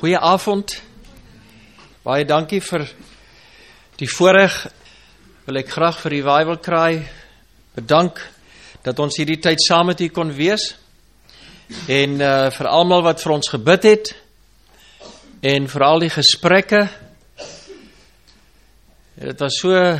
Goeie baie dankie vir die voorreg, wil ek graag vir Revival Cry bedank, dat ons hierdie tyd saam met u kon wees, en vir almal wat vir ons gebid het, en vir al die gesprekke, dit was so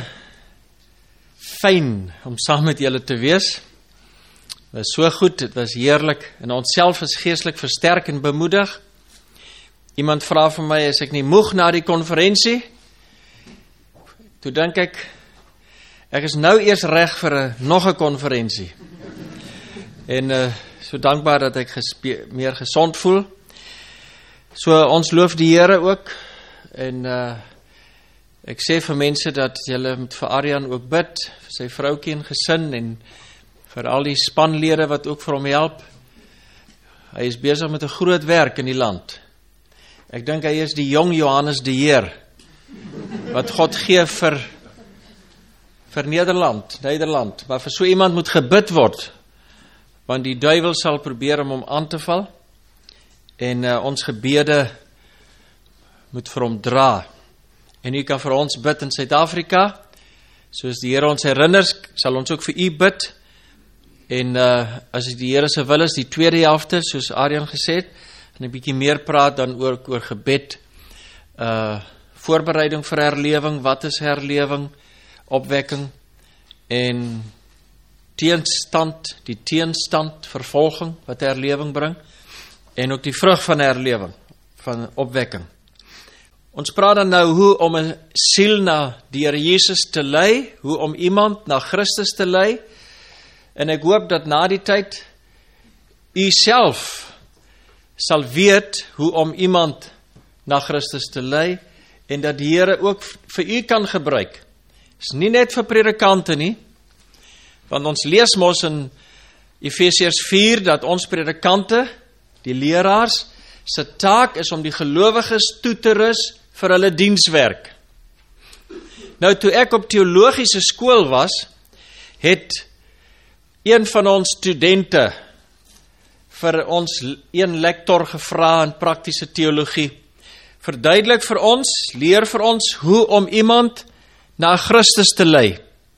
fyn om saam met julle te wees, het was so goed, het was heerlik, en ons self is geestelik versterk en bemoedig. Iemand vra vir my, is ek nie moeg na die konferensie? Toe dink ek is nou eers reg vir nog 'n konferensie. En so dankbaar dat ek meer gesond voel. So ons loof die Here ook, en ek sê vir mense dat julle moet vir Arjan ook bid, vir sy vroukie en gesin, en vir al die spanlede wat ook vir hom help. Hy is besig met 'n groot werk in die land. Ek dink hy is die jong Johannes die Heer, wat God gee vir Nederland, maar vir so iemand moet gebid word, want die duiwel sal probeer om hom aan te val, en ons gebede moet vir hom dra, en u kan vir ons bid in Suid-Afrika, soos die Here ons herinner, sal ons ook vir u bid, en as die Here se wil is, die tweede helfte, soos Arjan gesê het, en 'n bietjie meer praat dan oor gebed, voorbereiding vir herlewing, wat is herlewing, opwekking, en die teenstand, vervolging, wat herlewing bring, en ook die vrug van herlewing, van opwekking. Ons praat dan nou hoe om 'n siel na die Here Jesus te lei, hoe om iemand na Christus te lei, en ek hoop dat na die tyd, u self sal weet hoe om iemand na Christus te lei, en dat die Here ook vir u kan gebruik. Is nie net vir predikante nie, want ons lees mos in Efesiërs 4, dat ons predikante, die leraars, se taak is om die gelowiges toe te rus vir hulle dienswerk. Nou, toe ek op teologiese skool was, het een van ons studente vir ons een lektor gevra in praktiese teologie. Verduidelik vir ons, leer vir ons hoe om iemand na Christus te lei.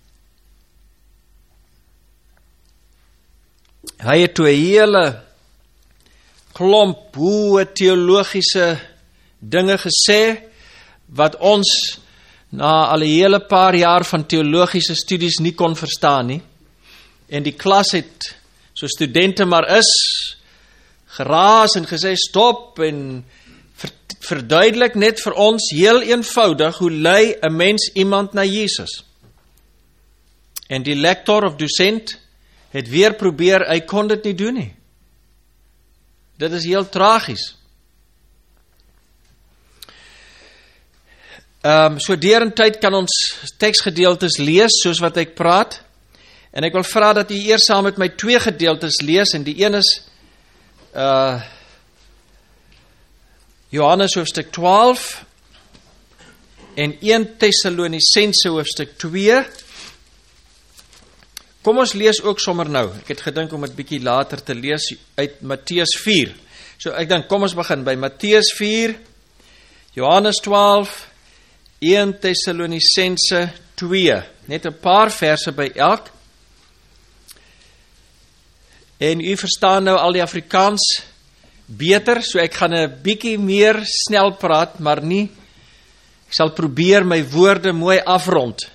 Hy het toe 'n hele klomp hoë teologiese dinge gesê, wat ons na al 'n hele paar jaar van teologiese studies nie kon verstaan nie. En die klas het, so studente maar is, geraas en gesê, stop, en verduidelik net vir ons heel eenvoudig, hoe lei 'n mens iemand na Jesus. En die lektor of dosent het weer probeer, hy kon dit nie doen nie. Dit is heel tragies. So derentyd kan ons teksgedeeltes lees, soos wat ek praat, en ek wil vra dat u eers saam met my 2 gedeeltes lees, en die een is Johannes hoofstuk 12 en 1 Tessalonisense hoofstuk 2. Kom ons lees ook sommer nou. Ek het gedink om dit bietjie later te lees uit Matteus 4. So ek dink, kom ons begin by Matteus 4, Johannes 12, 1 Tessalonisense 2. Net 'n paar verse by elk. En u verstaan nou al die Afrikaans beter, so ek gaan 'n bietjie meer snel praat, maar nie, ek sal probeer my woorde mooi afrond.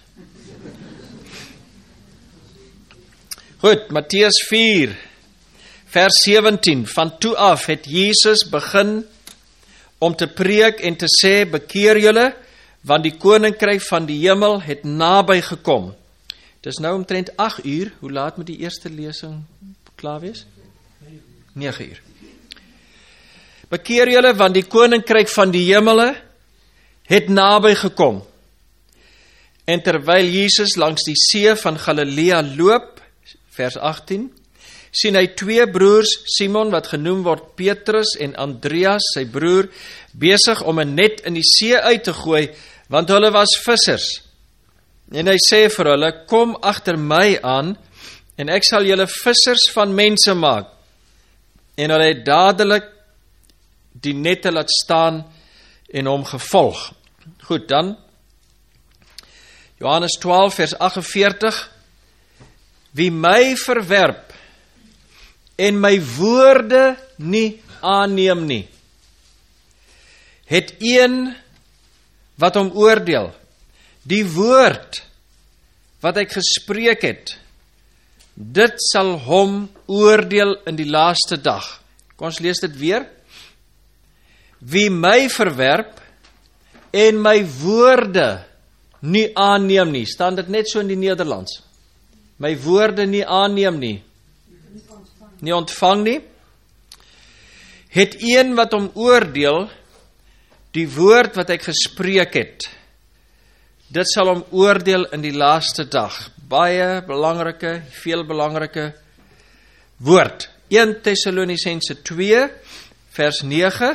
Goed, Matteus 4, vers 17, van toe af het Jesus begin om te preek en te sê, bekeer julle, want die koninkryk van die hemel het naby gekom. Dis nou omtrent 8 uur, hoe laat moet die eerste lesing klaar wees? 9 uur. Bekeer julle, want die koninkryk van die hemele het naby gekom. En terwyl Jesus langs die see van Galilea loop, vers 18, sien hy 2 broers, Simon wat genoem word Petrus en Andreas, sy broer, besig om 'n net in die see uit te gooi, want hulle was vissers. En hy sê vir hulle, kom agter my aan, en ek sal julle vissers van mense maak. En hulle het dadelik die nette laat staan en hom gevolg. Goed, dan Johannes 12 vers 48, wie my verwerp en my woorde nie aanneem nie, het een wat hom oordeel. Die woord wat ek gespreek het, dit sal hom oordeel in die laaste dag. Kom ons lees dit weer. Wie my verwerp en my woorde nie aanneem nie, staan dit net so in die Nederlands. My woorde nie aanneem nie, nie ontvang nie, het een wat hom oordeel, die woord wat ek gespreek het, dit sal hom oordeel in die laaste dag. Baie belangrike, veel belangrike woord. 1 Tessalonisense 2 vers 9.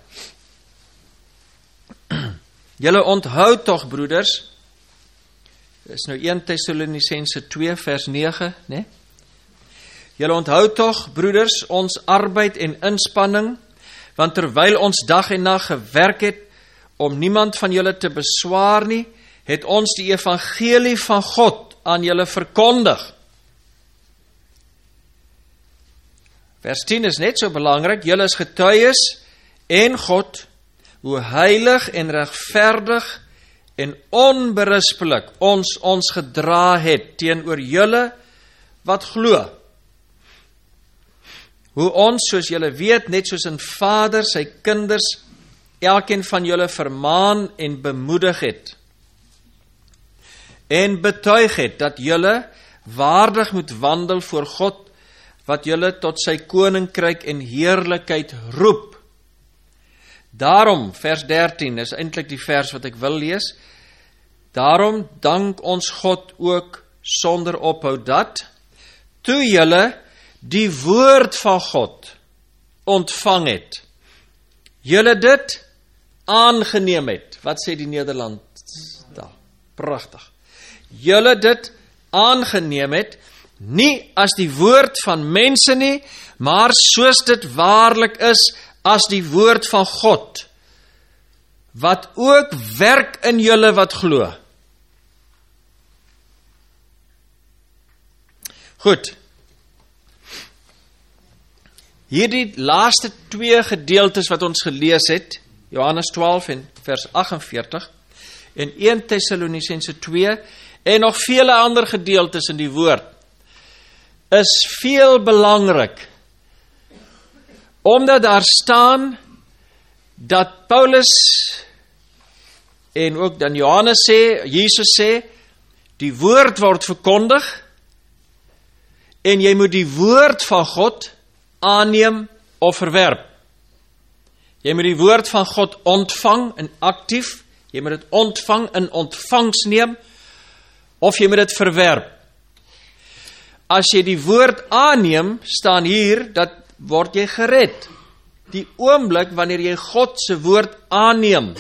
Julle onthou tog, broeders, dis nou 1 Tessalonisense 2 vers 9, né? Julle onthou tog, broeders, ons arbeid en inspanning, want terwyl ons dag en nag gewerk het, om niemand van julle te beswaar nie, het ons die evangelie van God aan julle verkondig. Vers 10 is net so belangrik, julle is getuies en God, hoe heilig en regverdig en onberispelik ons gedra het teenoor julle wat glo. Hoe ons, soos julle weet, net soos 'n vader sy kinders, elkeen van julle vermaan en bemoedig het, en betuig het, dat julle waardig moet wandel voor God, wat julle tot sy koninkryk en heerlikheid roep. Daarom, vers 13, is eintlik die vers wat ek wil lees, daarom dank ons God ook sonder ophou dat, toe julle die woord van God ontvang het, julle dit aangeneem het. Wat sê die Nederland? Pragtig. Julle dit aangeneem het, nie as die woord van mense nie, maar soos dit waarlik is, as die woord van God, wat ook werk in julle wat glo. Goed. Hierdie laaste 2 gedeeltes wat ons gelees het, Johannes 12 en vers 48, en 1 Tessalonisense 2, en nog vele ander gedeeltes in die woord, is veel belangrik, omdat daar staan, dat Paulus, en ook dan Johannes sê, Jesus sê, die woord word verkondig, en jy moet die woord van God aanneem of verwerp. Jy moet die woord van God ontvang en aktief, jy moet dit ontvang in ontvangs neem, of jy moet dit verwerp. As jy die woord aanneem, staan hier, dat word jy gered. Die oomblik wanneer jy God se woord aanneem,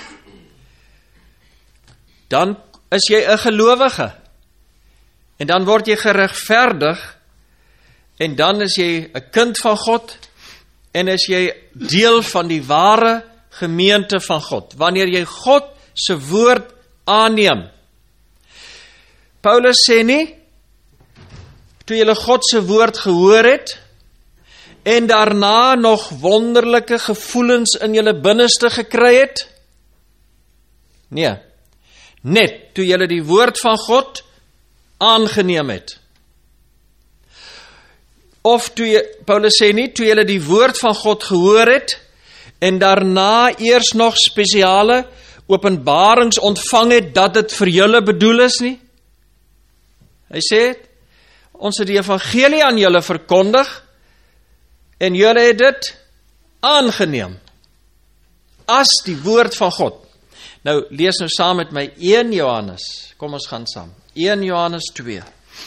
dan is jy 'n gelowige. En dan word jy geregverdig, en dan is jy 'n kind van God, en is jy deel van die ware gemeente van God. Wanneer jy God se woord aanneem. Paulus sê nie, toe julle God se woord gehoor het, en daarna nog wonderlike gevoelens in julle binneste gekry het? Nee, net toe julle die woord van God aangeneem het. Of Paulus sê nie, toe julle die woord van God gehoor het, en daarna eers nog spesiale openbarings ontvang het, dat dit vir julle bedoel is nie. Hy sê, ons het die evangelie aan julle verkondig, en julle het dit aangeneem, as die woord van God. Nou, lees nou saam met my 1 Johannes, kom ons gaan saam, 1 Johannes 2,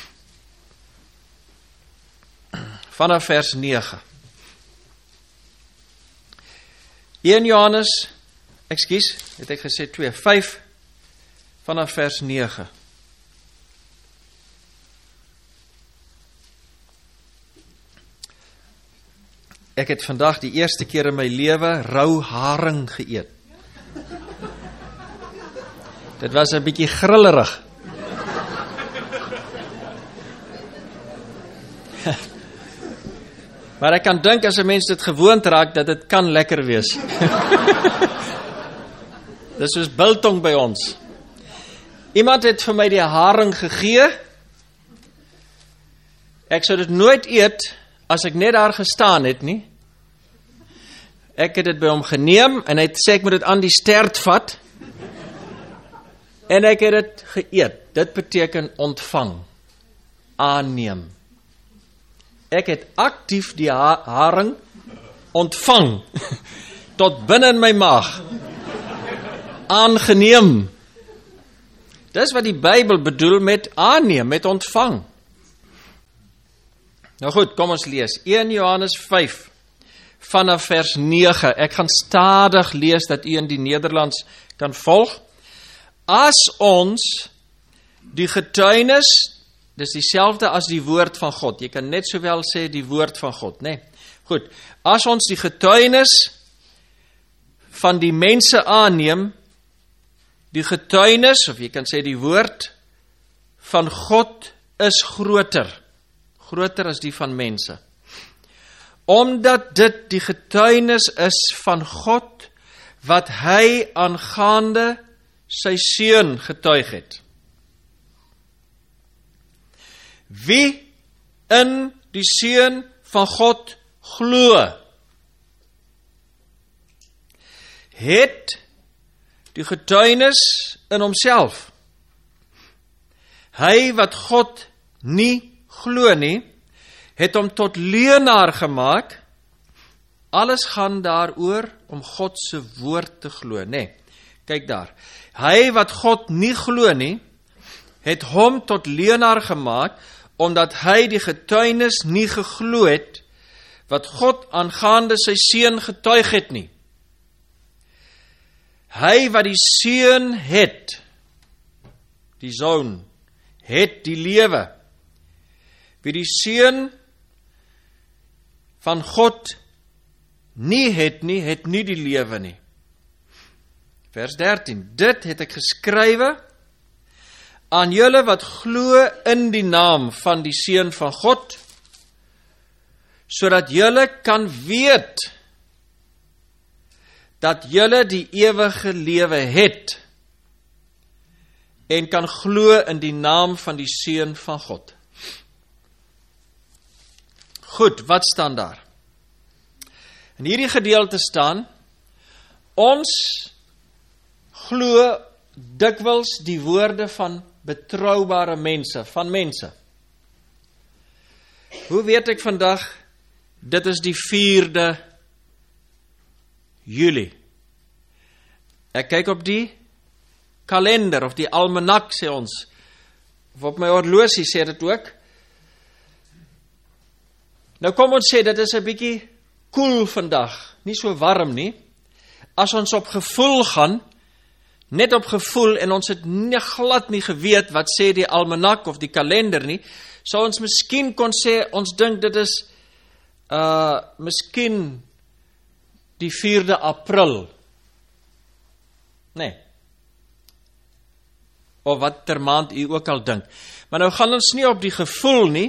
vanaf vers 9. 1 Johannes, het ek gesê 2, 5, vanaf vers 9. Ek het vandag die eerste keer in my lewe rou haring geëet. Dit was 'n bietjie grillerig. Maar ek kan dink as 'n mens dit gewoond raak, dat dit kan lekker wees. Dis soos biltong by ons. Iemand het vir my die haring gegee. Ek sou dit nooit eet as ek net daar gestaan het nie. Ek het dit by hom geneem en hy het sê ek moet dit aan die stert vat. En ek het dit geëet. Dit beteken ontvang, aanneem. Ek het aktief die haring ontvang tot binne in my maag. Aangeneem. Dis wat die Bybel bedoel met aanneem, met ontvang. Nou goed, kom ons lees. 1 Johannes 5 vanaf vers 9. Ek gaan stadig lees dat u in die Nederlands kan volg. As ons die getuienis, dis dieselfde as die woord van God. Jy kan net sowel sê die woord van God, né? Goed. As ons die getuienis van die mense aanneem, die getuienis, of jy kan sê die woord van God is groter as die van mense. Omdat dit die getuienis is van God, wat hy aangaande sy seun getuig het. Wie in die seun van God glo, het die getuienis in homself. Hy wat God nie glo nie, het hom tot leienaar gemaak. Alles gaan daaroor om God se woord te glo, né? Kyk daar. Hy wat God nie glo nie, het hom tot leienaar gemaak, omdat hy die getuienis nie geglo het, wat God aangaande sy seun getuig het nie. Hy wat die seun het, die zoon, het die lewe. Wie die seun van God nie het nie die lewe nie. Vers 13, dit het ek geskrywe aan julle wat glo in die naam van die seun van God, sodat julle kan weet dat julle die ewige lewe het en kan glo in die naam van die seun van God. Goed, wat staan daar? In hierdie gedeelte staan, ons glo dikwels die woorde van betroubare mense, van mense. Hoe weet ek vandag, dit is die 4de Julie. Ek kyk op die kalender, of die almanak sê ons, of op my horlosie sê dit ook. Nou kom ons sê, dit is 'n bietjie koel vandag, nie so warm nie. As ons op gevoel gaan, net op gevoel, en ons het glad nie geweet, wat sê die almanak of die kalender nie, sou ons miskien kon sê, ons dink dit is, miskien die 4de April. Nee. Of wat ter maand u ook al dink. Maar nou gaan ons nie op die gevoel nie.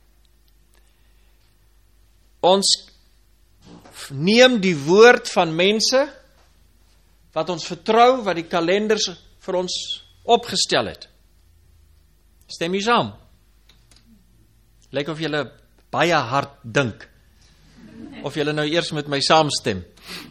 Ons neem die woord van mense, wat ons vertrou, wat die kalenders vir ons opgestel het. Stem jy saam? Lyk of julle baie hard dink, of julle nou eers met my saamstem.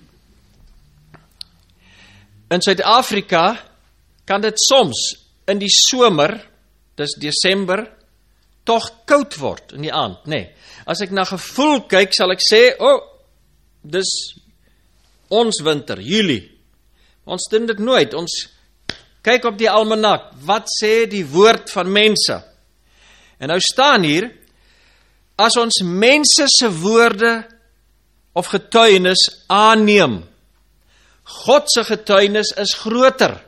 In Suid-Afrika kan dit soms in die somer, dis Desember, tog koud word in die aand, nee. As ek na gevoel kyk, sal ek sê, dis ons winter, Julie. Ons doen dit nooit, ons kyk op die almanak, wat sê die woord van mense? En nou staan hier, as ons mense se woorde of getuienis aanneem, God se getuienis is groter.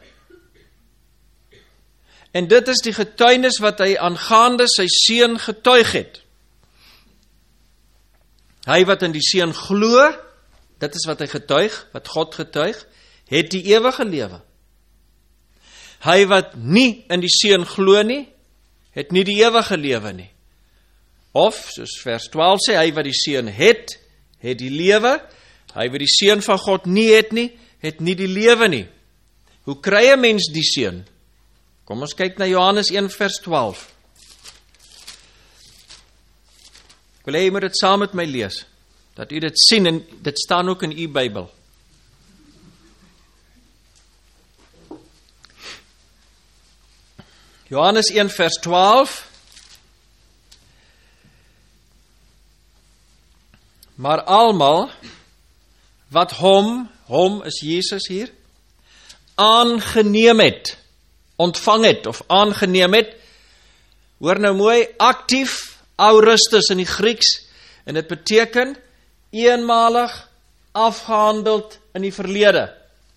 En dit is die getuienis wat hy aangaande sy seun getuig het. Hy wat in die Seun glo, dit is wat hy getuig, wat God getuig, het die ewige lewe. Hy wat nie in die Seun glo nie, het nie die ewige lewe nie. Of, soos vers 12 sê, hy wat die Seun het die lewe. Hy wat die Seun van God nie, het nie die lewe nie. Hoe kry 'n mens die Seun? Kom ons kyk na Johannes 1 vers 12. Ek wil hê jy moet dit saam met my lees, dat u dit sien, en dit staan ook in u Bybel. Johannes 1 vers 12. Maar almal wat hom is Jesus hier, aangeneem het, ontvang het of aangeneem het, hoor nou mooi, aktief, aoristus in die Grieks, en dit beteken eenmalig afgehandeld in die verlede.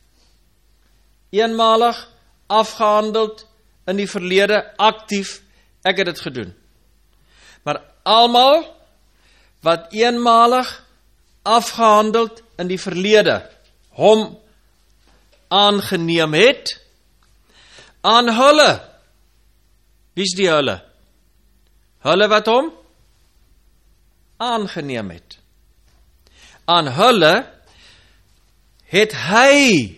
Eenmalig afgehandeld in die verlede, aktief, ek het dit gedoen. Maar almal wat eenmalig afgehandeld in die verlede, hom aangeneem het, aan hulle. Wie is die hulle? Hulle wat hom aangeneem het. Aan hulle het hy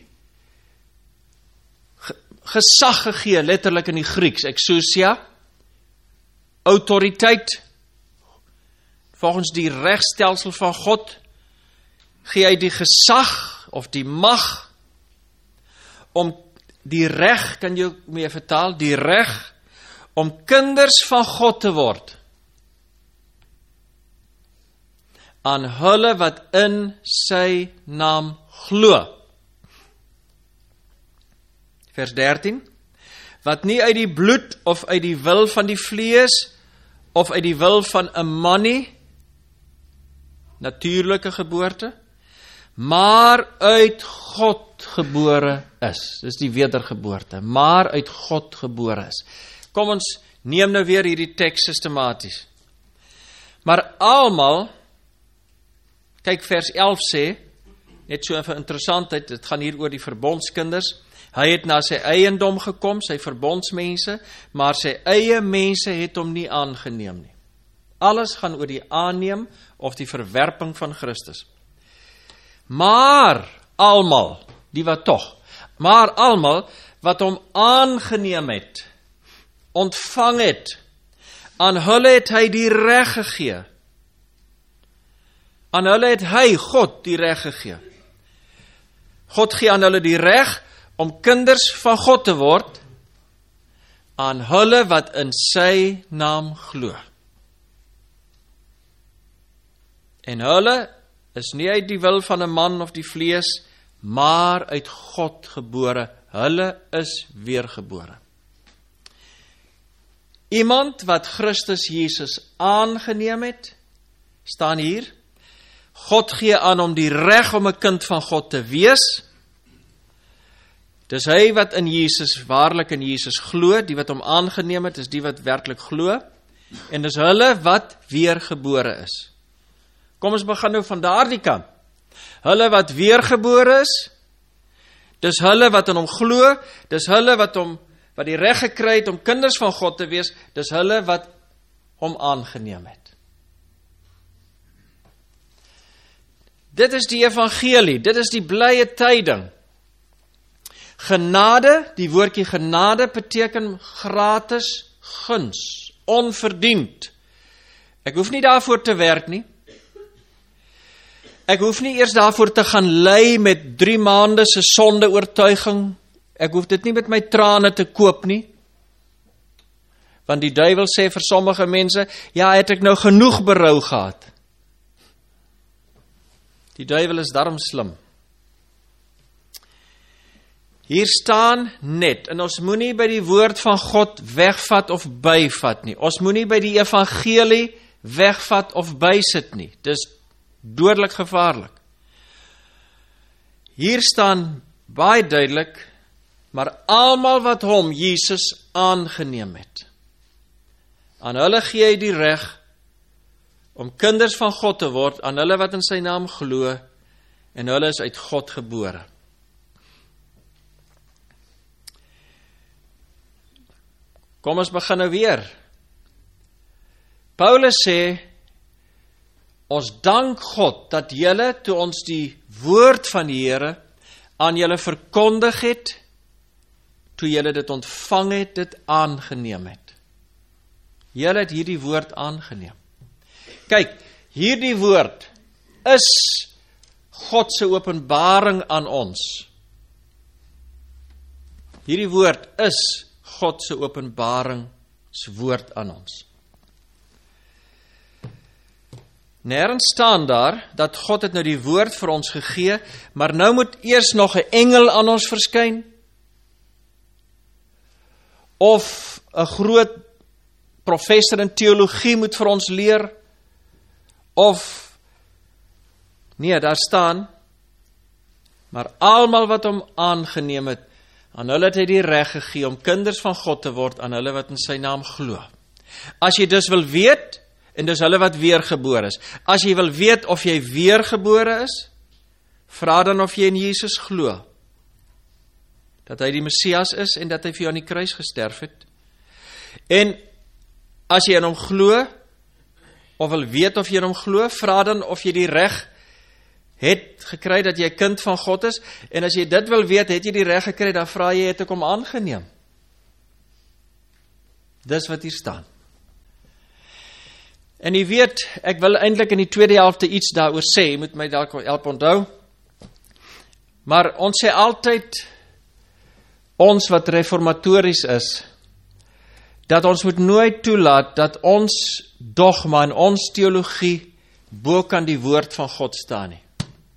gesag gegee, letterlik in die Grieks, exousia, autoriteit, volgens die regstelsel van God, gee hy die gesag, of die mag, om die reg, kan jy mee vertaal, die reg, om kinders van God te word, aan hulle wat in sy naam glo. Vers 13, wat nie uit die bloed of uit die wil van die vlees of uit die wil van 'n man nie, natuurlike geboorte, maar uit God gebore is. Dis die wedergeboorte, maar uit God gebore is. Kom ons neem nou weer hierdie teks systematies. Maar almal, kyk vers 11 sê, net so vir interessantheid, dit gaan hier oor die verbondskinders, hy het na sy eiendom gekom, sy verbondsmense, maar sy eie mense het hom nie aangeneem nie. Alles gaan oor die aanneem of die verwerping van Christus. Maar almal, die wat tog, maar almal wat hom aangeneem het, ontvang het, aan hulle het hy die reg gegee. Aan hulle het hy, God, die reg gegee. God gee aan hulle die reg om kinders van God te word, aan hulle wat in sy naam glo. En hulle is nie uit die wil van 'n man of die vlees, maar uit God gebore. Hulle is weergebore. Iemand wat Christus Jesus aangeneem het, staan hier, God gee aan hom die reg om 'n kind van God te wees. Dis hy wat in Jesus, waarlik in Jesus glo, die wat hom aangeneem het, is die wat werklik glo, en dis hulle wat weergebore is. Kom ons begin nou van daardie kant. Hulle wat weergebore is, dis hulle wat in hom glo, dis hulle wat die reg gekry het om kinders van God te wees, dis hulle wat hom aangeneem het. Dit is die evangelie, dit is die blye tyding. Genade, die woordjie genade beteken gratis guns, onverdiend. Ek hoef nie daarvoor te werk nie. Ek hoef nie eers daarvoor te gaan ly met 3 maande se sondeoortuiging. Ek hoef dit nie met my trane te koop nie. Want die duiwel sê vir sommige mense, ja, het ek nou genoeg berou gehad. Die duiwel is darm slim. Hier staan net, en ons moenie by die woord van God wegvat of byvat nie. Ons moenie by die evangelie wegvat of bysit nie. Dis dodelik gevaarlik. Hier staan baie duidelik, maar almal wat hom, Jesus, aangeneem het, aan hulle gee hy die reg om kinders van God te word aan hulle wat in sy naam glo, en hulle is uit God gebore. Kom ons begin nou weer. Paulus sê, ons dank God dat julle, toe ons die woord van die Here aan julle verkondig het, toe julle dit ontvang het, dit aangeneem het. Julle het hierdie woord aangeneem. Kyk, hierdie woord is God se openbaring aan ons. Hierdie woord is God se openbaringswoord aan ons. Nêrens staan daar, dat God het nou die woord vir ons gegee, maar nou moet eers nog 'n engel aan ons verskyn, of 'n groot professor in teologie moet vir ons leer, of, nee, daar staan, maar almal wat hom aangeneem het, aan hulle het hy die reg gegee om kinders van God te word, aan hulle wat in sy naam glo. As jy dus wil weet, en dis hulle wat weergebore is, as jy wil weet of jy weergebore is, vra dan of jy in Jesus glo, dat hy die Messias is, en dat hy vir jou aan die kruis gesterf het. En as jy in hom glo, of wil weet of jy in hom glo, vra dan of jy die reg het gekry dat jy kind van God is, en as jy dit wil weet, het jy die reg gekry, dan vra jy, het ek hom aangeneem? Dis wat hier staan. En jy weet, ek wil eintlik in die tweede helfte iets daaroor sê, jy moet my dalk help onthou, maar ons sê altyd, ons wat reformatories is, dat ons moet nooit toelaat, dat ons dogma en ons teologie, bo kan die woord van God staan nie.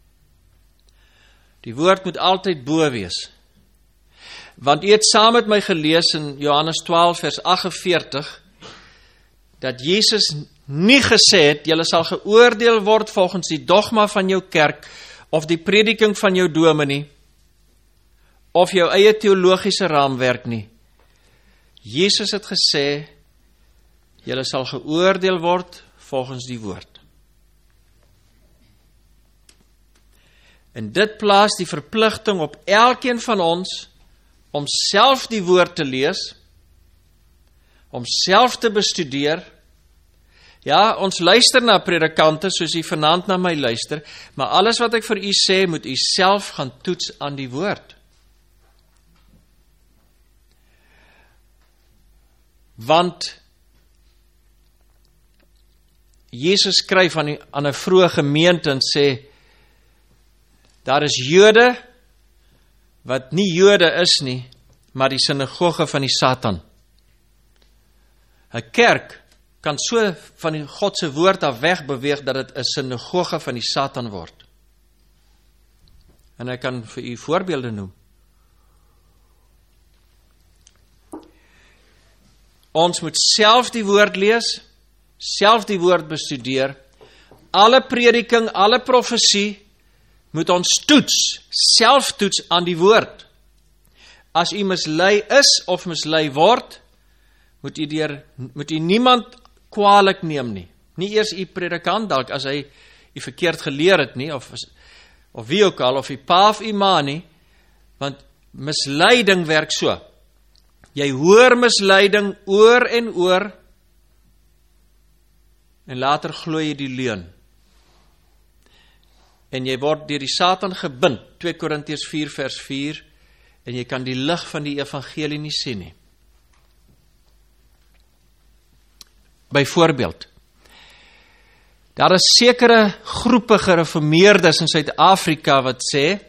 Die woord moet altyd bo wees. Want jy het saam met my gelees in Johannes 12 vers 48, dat Jesus nie gesê het, julle sal geoordeel word volgens die dogma van jou kerk, of die prediking van jou dominee, of jou eie teologiese raamwerk nie. Jesus het gesê, julle sal geoordeel word volgens die woord. En dit plaas die verpligting op elkeen van ons, om self die woord te lees, om self te bestudeer. Ja, ons luister na predikante, soos u vanaand na my luister, maar alles wat ek vir u sê, moet u self gaan toets aan die woord. Want Jesus skryf aan 'n vroeë gemeente en sê, daar is Jode wat nie Jode is nie, maar die sinagoge van die Satan. 'n Kerk kan so van die God se woord af wegbeweeg, dat dit 'n sinagoge van die Satan word. En ek kan vir u voorbeelde noem. Ons moet self die woord lees, self die woord bestudeer, alle prediking, alle profesie, moet ons toets, self toets aan die woord. As u mislei is, of mislei word, moet u niemand kwaalik neem nie. Nie eers u predikant dalk, as hy u verkeerd geleer het nie, of wie ook al, of u pa of u ma nie, want misleiding werk so. Jy hoor misleiding oor en oor, en later glo jy die leuen. En jy word deur die Satan gebind, 2 Korintiërs 4 vers 4, en jy kan die lig van die evangelie nie sien nie. Byvoorbeeld, daar is sekere groepe gereformeerdes in Suid-Afrika wat sê,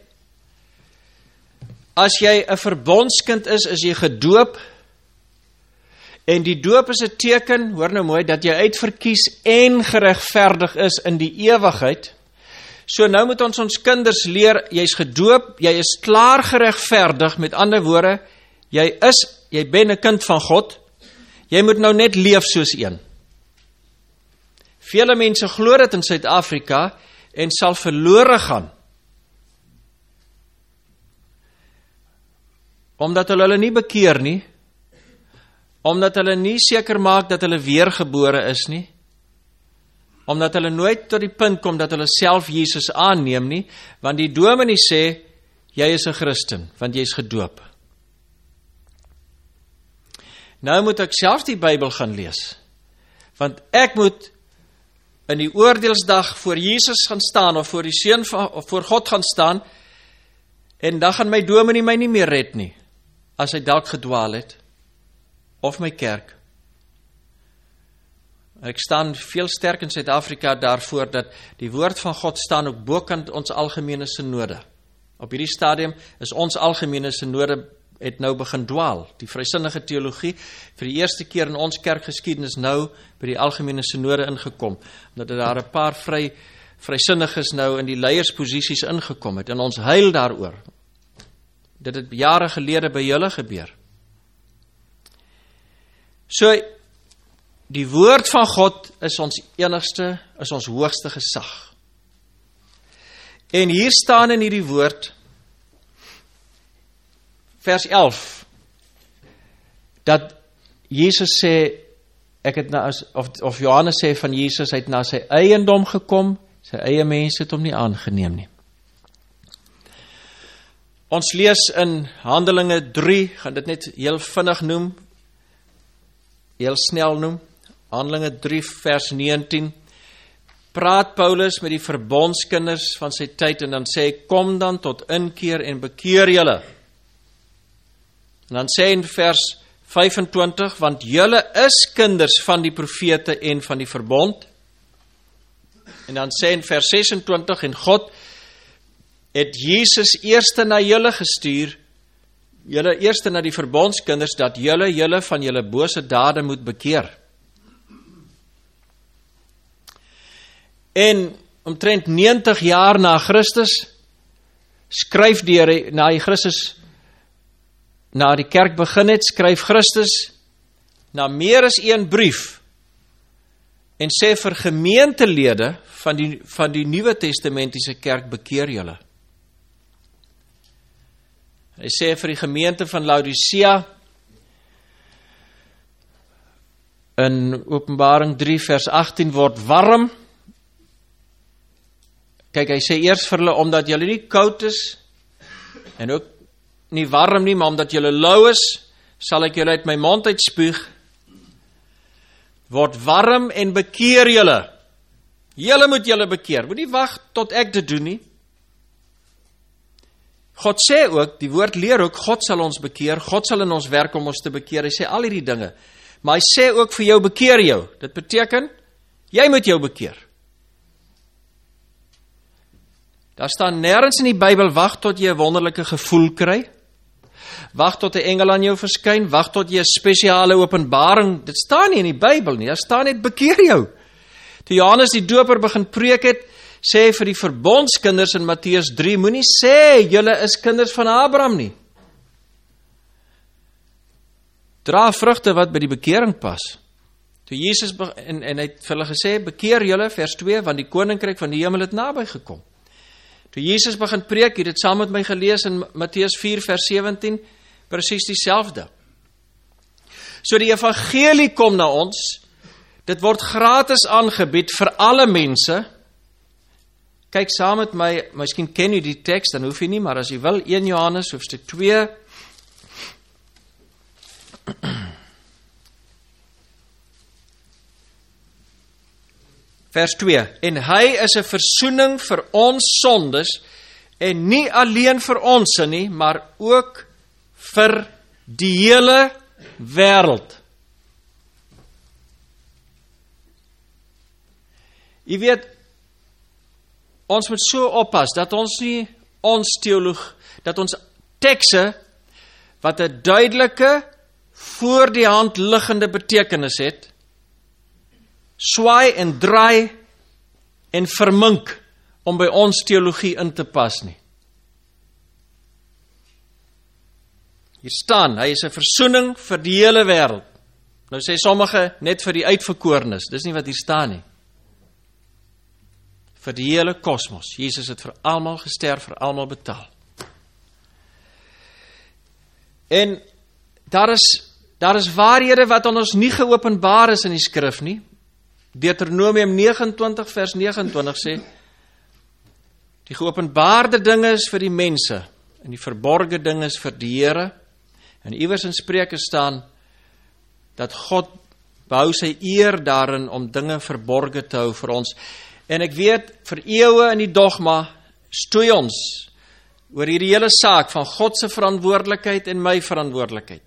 as jy 'n verbondskind is jy gedoop, en die doop is 'n teken, hoor nou mooi, dat jy uitverkies en geregverdig is in die ewigheid. So nou moet ons kinders leer, jy is gedoop, jy is klaar geregverdig, met ander woorde, jy ben 'n kind van God, jy moet nou net leef soos een. Vele mense glo dit in Suid-Afrika, en sal verlore gaan, omdat hulle nie bekeer nie, omdat hulle nie seker maak dat hulle weergebore is nie, omdat hulle nooit tot die punt kom dat hulle self Jesus aanneem nie, want die dominee sê, jy is 'n Christen, want jy is gedoop. Nou moet ek self die Bybel gaan lees, want ek moet in die oordeelsdag voor Jesus gaan staan, of voor die seun van, of voor God gaan staan, en dan gaan my dominee my nie meer red nie, as hy dalk gedwaal het, of my kerk. Ek staan veel sterk in Suid-Afrika daarvoor, dat die woord van God staan ook bokant ons algemene synode. Op hierdie stadium is ons algemene synode het nou begin dwaal. Die vrysinnige teologie, vir die eerste keer in ons kerkgeskiedenis nou, by die algemene synode ingekom, omdat daar 'n paar vrysinniges nou in die leiersposisies ingekom het, en ons huil daaroor. Dit het jare gelede by julle gebeur. So, die woord van God is ons enigste, is ons hoogste gesag. En hier staan in hierdie woord, vers 11, dat Jesus sê, of Johannes sê van Jesus, hy het na sy eiendom gekom, sy eie mense het hom nie aangeneem nie. Ons lees in Handelinge 3, gaan dit net heel vinnig noem, heel snel noem, Handelinge 3 vers 19, praat Paulus met die verbondskinders van sy tyd, en dan sê hy, kom dan tot inkeer en bekeer julle. En dan sê hy in vers 25, want julle is kinders van die profete en van die verbond. En dan sê in vers 26, en God het Jesus eerste na julle gestuur, julle eerste na die verbondskinders, dat julle van julle bose dade moet bekeer. En omtrent 90 jaar na Christus, skryf na die kerk begin het, skryf Christus na meer as een brief, en sê vir gemeentelede van die Nuwe Testamentiese kerk, bekeer julle. Hy sê vir die gemeente van Laodicea, in Openbaring 3 vers 18, word warm. Kyk, hy sê eers vir hulle, omdat julle nie koud is, en ook nie warm nie, maar omdat julle lou is, sal ek julle uit my mond uitspuug. Word warm en bekeer julle. Julle moet julle bekeer. Moet nie wag tot ek dit doen nie. God sê ook, die woord leer ook, God sal ons bekeer, God sal in ons werk om ons te bekeer. Hy sê al hierdie dinge. Maar hy sê ook vir jou, bekeer jou. Dit beteken, jy moet jou bekeer. Daar staan nêrens in die Bybel, wag tot jy 'n wonderlike gevoel kry. Wag tot 'n engel aan jou verskyn, wag tot jy 'n spesiale openbaring. Dit staan nie in die Bybel nie. Daar staan net, bekeer jou. Toe Johannes die Doper begin preek het, sê hy vir die verbondskinders in Matteus 3, moenie sê, julle is kinders van Abraham nie. Dra vrugte wat by die bekering pas. Toe Jesus, en hy het vir hulle gesê, bekeer julle, vers 2, want die koninkryk van die hemel het naby gekom. Toe Jesus begin preek, het dit saam met my gelees in Matteus 4 vers 17, presies dieselfde. So die evangelie kom na ons, dit word gratis aangebied vir alle mense. Kyk saam met my, miskien ken jy die teks, dan hoef jy nie, maar as jy wil, 1 Johannes hoofstuk 2, vers 2, en hy is 'n versoening vir ons sondes, en nie alleen vir ons nie, maar ook vir die hele wêreld. Jy weet, ons moet so oppas, dat ons nie ons teologie, dat ons tekste, wat 'n duidelike, voor die hand liggende betekenis het, swaai en draai en vermink om by ons teologie in te pas nie. Hier staan, hy is 'n versoening vir die hele wêreld. Nou sê sommige net vir die uitverkorenes, dis nie wat hier staan nie. Vir die hele kosmos. Jesus het vir almal gesterf, vir almal betaal. En daar is waarhede wat aan ons nie geopenbaar is in die skrif nie. Deuteronomium 29 vers 29 sê, die geopenbaarde dinge is vir die mense, en die verborge dinge is vir die Here. En iewers in Spreuke staan, dat God behou sy eer daarin om dinge verborge te hou vir ons. En ek weet, vir eeue in die dogma, stoei ons oor hierdie hele saak van God se verantwoordelikheid en my verantwoordelikheid.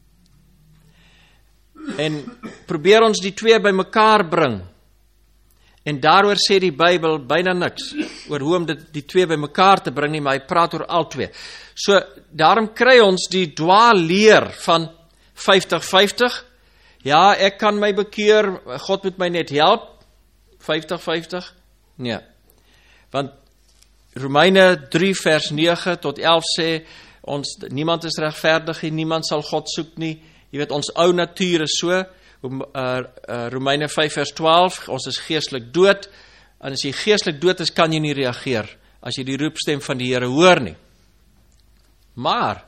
En probeer ons die twee by mekaar bring. En daaroor sê die Bybel byna niks, oor hoe om die twee by mekaar te bring nie, maar hy praat oor al twee. So, daarom kry ons die dwaalleer van 50-50. Ja, ek kan my bekeer, God moet my net help. 50-50? Nee. Want Romeine 3 vers 9 tot 11 sê, niemand is regverdig nie, niemand sal God soek nie. Jy weet, ons ou natuur is so. Romeine 5 vers 12, ons is geestelik dood. En as jy geestelik dood is, kan jy nie reageer, as jy die roepstem van die Here hoor nie. Maar,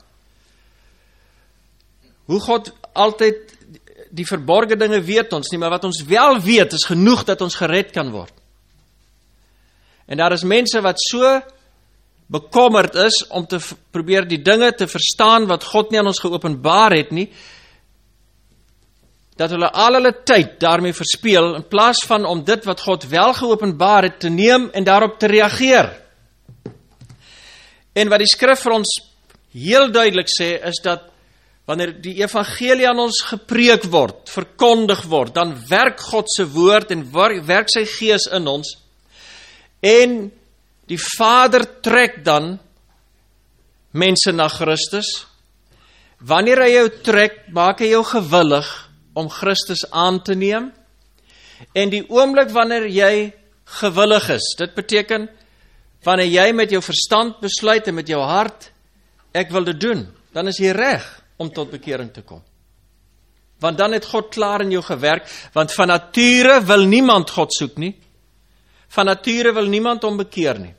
hoe God altyd die verborgde dinge weet ons nie, maar wat ons wel weet, is genoeg dat ons gered kan word. En daar is mense wat so bekommerd is, om te probeer die dinge te verstaan, wat God nie aan ons geopenbaar het nie, dat hulle al hulle tyd daarmee verspeel, in plaas van om dit wat God wel geopenbaar het, te neem en daarop te reageer. En wat die skrif vir ons heel duidelik sê, is dat wanneer die evangelie aan ons gepreek word, verkondig word, dan werk God se woord en werk sy gees in ons, en die Vader trek dan mense na Christus. Wanneer hy jou trek, maak hy jou gewillig om Christus aan te neem, en die oomblik wanneer jy gewillig is, dit beteken, wanneer jy met jou verstand besluit en met jou hart, ek wil dit doen, dan is jy reg om tot bekering te kom. Want dan het God klaar in jou gewerk, want van nature wil niemand God soek nie, van nature wil niemand hom bekeer nie.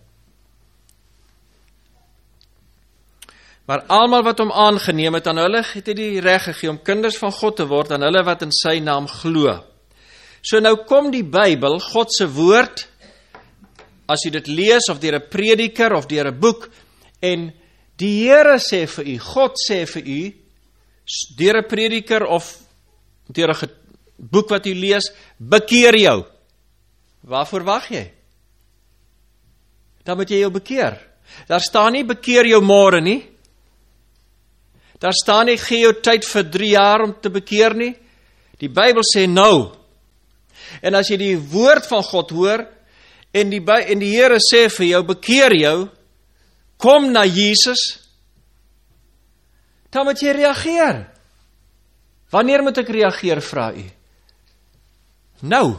Maar almal wat hom aangeneem het, aan hulle het hy die reg gegee om kinders van God te word, aan hulle wat in sy naam glo. So nou kom die Bybel, God se woord, as jy dit lees, of deur 'n prediker, of deur 'n boek, en die Here sê vir u, God sê vir u, deur 'n prediker, of deur 'n boek wat u lees, bekeer jou. Waarvoor wag jy? Dan moet jy jou bekeer. Daar staan nie, bekeer jou môre nie. Daar staan nie, gee jou tyd vir 3 jaar om te bekeer nie. Die Bybel sê nou. En as jy die woord van God hoor, en die Here sê vir jou, bekeer jou, kom na Jesus, dan moet jy reageer. Wanneer moet ek reageer, vra u? Nou.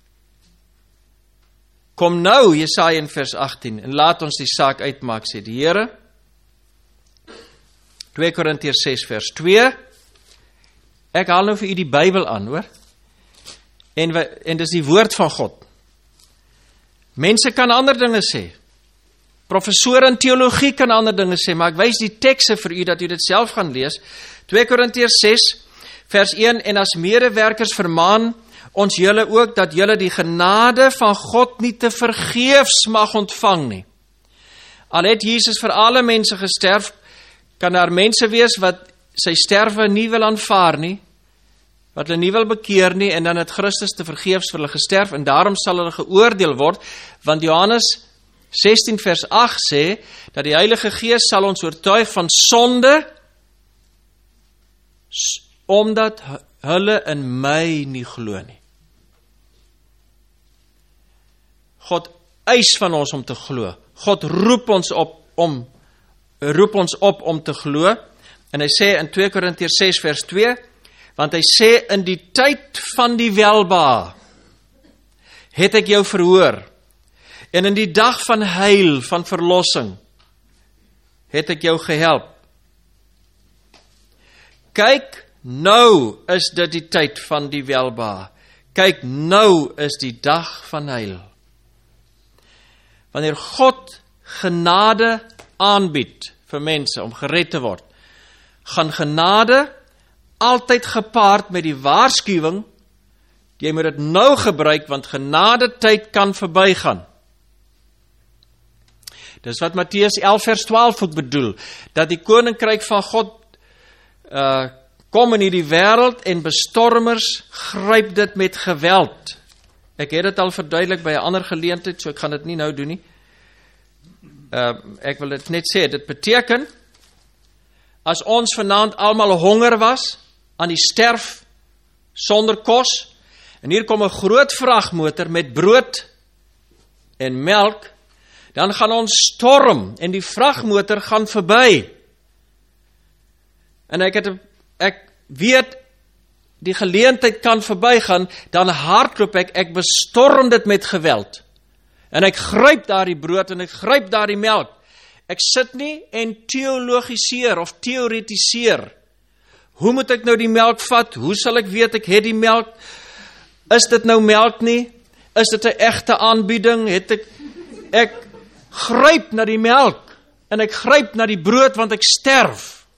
Kom nou, Jesaja in vers 18, en laat ons die saak uitmaak, sê die Here. 2 Korintiërs 6 vers 2, ek haal nou vir u die Bybel aan, hoor, en dis die woord van God. Mense kan ander dinge sê, professore in teologie kan ander dinge sê, maar ek wys die tekste vir u, dat u dit self gaan lees. 2 Korintiërs 6 vers 1, en as medewerkers vermaan ons julle ook, dat julle die genade van God nie te vergeefs mag ontvang nie. Al het Jesus vir alle mense gesterf, kan daar mense wees wat sy sterwe nie wil aanvaar nie, wat hulle nie wil bekeer nie, en dan het Christus te vergeefs vir hulle gesterf, en daarom sal hulle geoordeel word, want Johannes 16 vers 8 sê, dat die Heilige Gees sal ons oortuig van sonde, omdat hulle in my nie glo nie. God eis van ons om te glo. God roep ons op om te glo, en hy sê in 2 Korintiërs 6 vers 2, want hy sê, in die tyd van die welbehae het ek jou verhoor, en in die dag van heil, van verlossing, het ek jou gehelp. Kyk, nou is dit die tyd van die welbehae. Kyk, nou is die dag van heil. Wanneer God genade aanbied vir mense om gered te word, gaan genade altyd gepaard met die waarskuwing Jy moet dit nou gebruik, want genadetyd kan verbygaan. Dis wat Matteus 11 vers 12 ook bedoel, dat die koninkryk van God kom in hierdie wêreld en bestormers gryp dit met geweld. Ek het dit al verduidelik by 'n ander geleentheid, so ek gaan dit nie nou doen nie. Ek wil dit net sê, dit beteken, as ons vanaand almal honger was, aan die sterf, sonder kos, en hier kom 'n groot vragmotor met brood en melk, dan gaan ons storm en die vragmotor gaan verby. En ek weet, die geleentheid kan verbygaan, dan hardloop ek bestorm dit met geweld. En ek gryp daar die brood en ek gryp daar die melk. Ek sit nie en teologiseer of theoretiseer. Hoe moet ek nou die melk vat? Hoe sal ek weet ek het die melk? Is dit nou melk nie? Is dit 'n egte aanbieding? Ek gryp na die melk en ek gryp na die brood want ek sterf.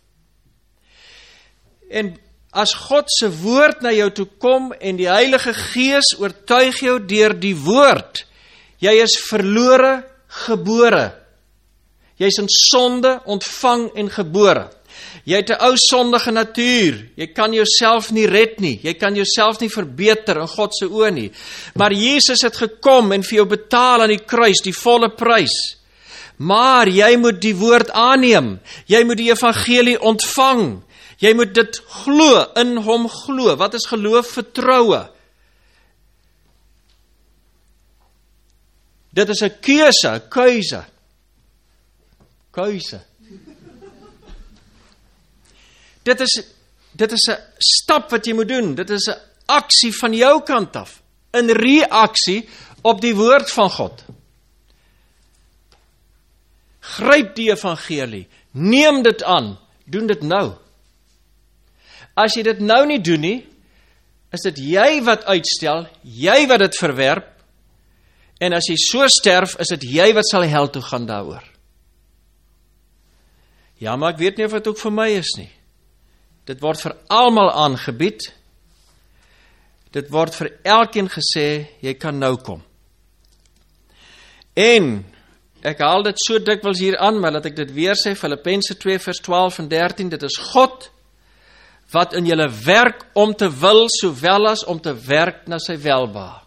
En as God se woord na jou toe kom en die Heilige Gees oortuig jou deur die woord, jy is verlore gebore. Jy is in sonde ontvang en gebore. Jy het 'n ou sondige natuur. Jy kan jouself nie red nie. Jy kan jouself nie verbeter in God se oë nie. Maar Jesus het gekom en vir jou betaal aan die kruis die volle prys. Maar jy moet die woord aanneem. Jy moet die evangelie ontvang. Jy moet dit glo, in hom glo. Wat is geloof? Vertroue. Dit is 'n keuse, 'n keuse. Keuse. Dit is 'n stap wat jy moet doen. Dit is 'n aksie van jou kant af. 'n reaksie op die woord van God. Gryp die evangelie. Neem dit aan. Doen dit nou. As jy dit nou nie doen nie, is dit jy wat uitstel, jy wat dit verwerp, en as jy so sterf, is dit jy wat sal hel toe gaan daaroor. Ja, maar ek weet nie of dit ook vir my is nie. Dit word vir almal aangebied. Dit word vir elkeen gesê, jy kan nou kom. En, ek haal dit so dikwels hier aan, maar laat ek dit weer sê, Filippense 2 vers 12 en 13, dit is God, wat in julle werk om te wil, sowel as om te werk na sy welbehae.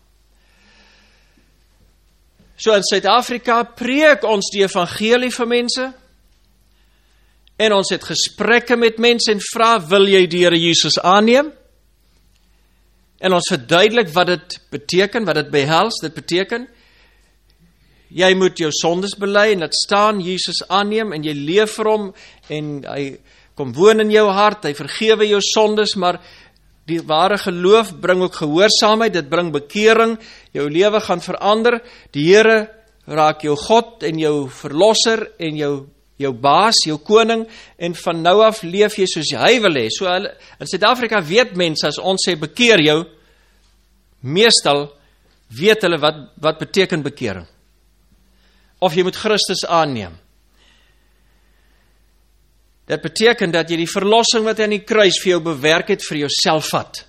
So in Suid-Afrika preek ons die evangelie vir mense, en ons het gesprekke met mense en vra, wil jy die Here Jesus aanneem? En ons verduidelik wat dit beteken, wat dit behels, dit beteken, jy moet jou sondes bely en laat staan, Jesus aanneem, en jy leef vir hom, en hy kom woon in jou hart, hy vergewe jou sondes, maar die ware geloof bring ook gehoorsaamheid, dit bring bekering, jou lewe gaan verander, die Here raak jou God en jou verlosser en jou baas, jou koning, en van nou af leef jy soos hy wil hê. So in Suid-Afrika weet mense, as ons sê bekeer jou, meestal weet hulle wat beteken bekering. Of jy moet Christus aanneem. Dit beteken dat jy die verlossing wat hy aan die kruis vir jou bewerk het, vir jouself vat.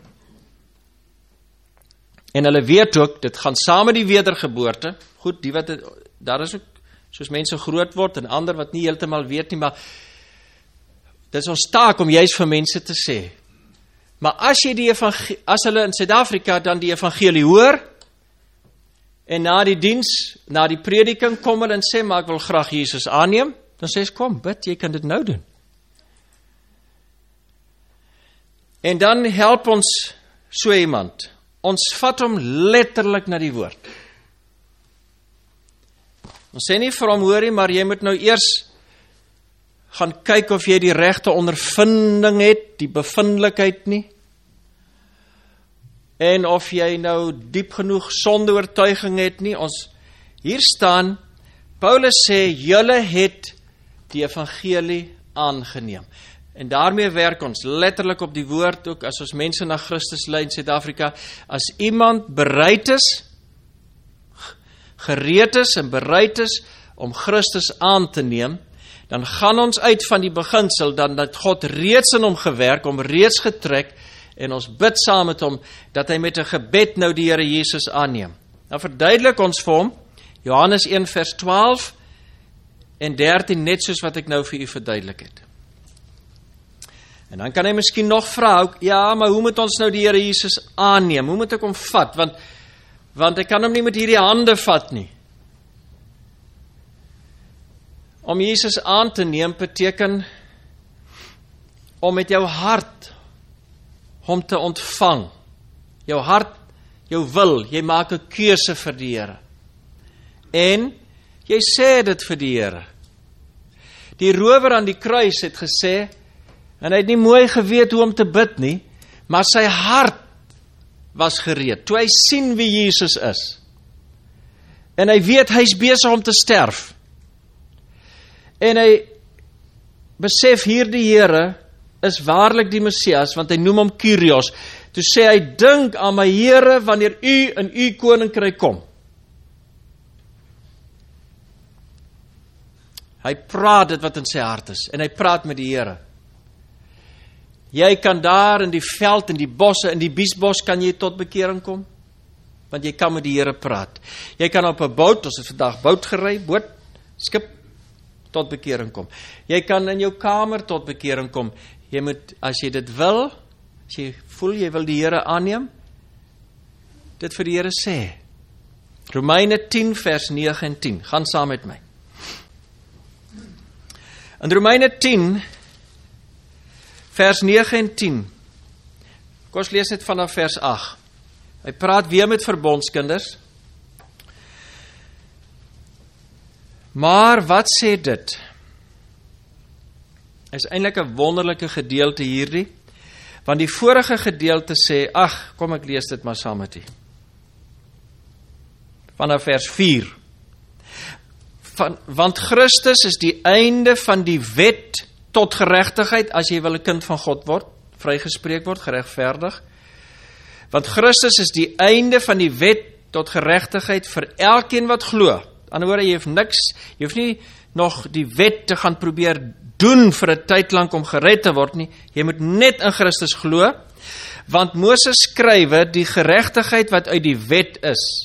En hulle weet ook, dit gaan saam met die wedergeboorte, goed, daar is ook, soos mense groot word, en ander wat nie heeltemal weet nie, maar dit is ons taak om juist vir mense te sê. Maar as hulle in Suid-Afrika dan die evangelie hoor, en na die diens, na die prediking kom hulle en sê, maar ek wil graag Jesus aanneem, dan sê hy, kom, bid, jy kan dit nou doen. En dan help ons so iemand. Ons vat hom letterlik na die woord. Ons sê nie vir hom, hoorie, maar jy moet nou eers gaan kyk of jy die regte ondervinding het, die bevindelikheid nie. En of jy nou diep genoeg sondeoortuiging het nie. Hier staan, Paulus sê, julle het die evangelie aangeneem. En daarmee werk ons letterlik op die woord ook, as ons mense na Christus lei in Suid-Afrika, as iemand bereid is, gereed is en bereid is om Christus aan te neem, dan gaan ons uit van die beginsel, dan dat God reeds in hom gewerk, hom reeds getrek, en ons bid saam met hom, dat hy met 'n gebed nou die Here Jesus aanneem. Nou verduidelik ons vir hom, Johannes 1 vers 12 en 13, net soos wat ek nou vir u verduidelik het. En dan kan hy miskien nog vra, ja, maar hoe moet ons nou die Here Jesus aanneem? Hoe moet ek hom vat? Want ek kan hom nie met hierdie hande vat nie. Om Jesus aan te neem beteken om met jou hart hom te ontvang. Jou hart, jou wil, jy maak 'n keuse vir die Here. En jy sê dit vir die Here. Die rower aan die kruis het gesê, en hy het nie mooi geweet hoe om te bid nie, maar sy hart was gereed, toe hy sien wie Jesus is. En hy weet hy is besig om te sterf. En hy besef hierdie Here is waarlik die Messias, want hy noem hom Kyrios. Toe sê hy, dink aan my Here, wanneer u in u koninkryk kom. Hy praat dit wat in sy hart is, en hy praat met die Here. Jy kan daar in die veld, in die bosse, in die biesbos, kan jy tot bekering kom, want jy kan met die Here praat. Jy kan op 'n boot, ons het vandag boot gery, boot, skip, tot bekering kom. Jy kan in jou kamer tot bekering kom. Jy moet, as jy dit wil, as jy voel jy wil die Here aanneem, dit vir die Here sê. Romeine 10 vers 9 en 10, gaan saam met my. In Romeine 10 vers 9 en 10, kom ons lees net vanaf vers 8. Hy praat weer met verbondskinders. Maar wat sê dit? Is eintlik 'n wonderlike gedeelte hierdie, want die vorige gedeelte sê, kom ek lees dit maar saam met u. Vanaf vers 4. Want Christus is die einde van die wet tot geregtigheid, as jy wil 'n kind van God word, vrygespreek word, geregverdig. Want Christus is die einde van die wet tot geregtigheid vir elkeen wat glo. Aan die woorde, jy hoef nie nog die wet te gaan probeer doen vir 'n tyd lank om gered te word nie. Jy moet net in Christus glo, want Moses skrywe die geregtigheid wat uit die wet is.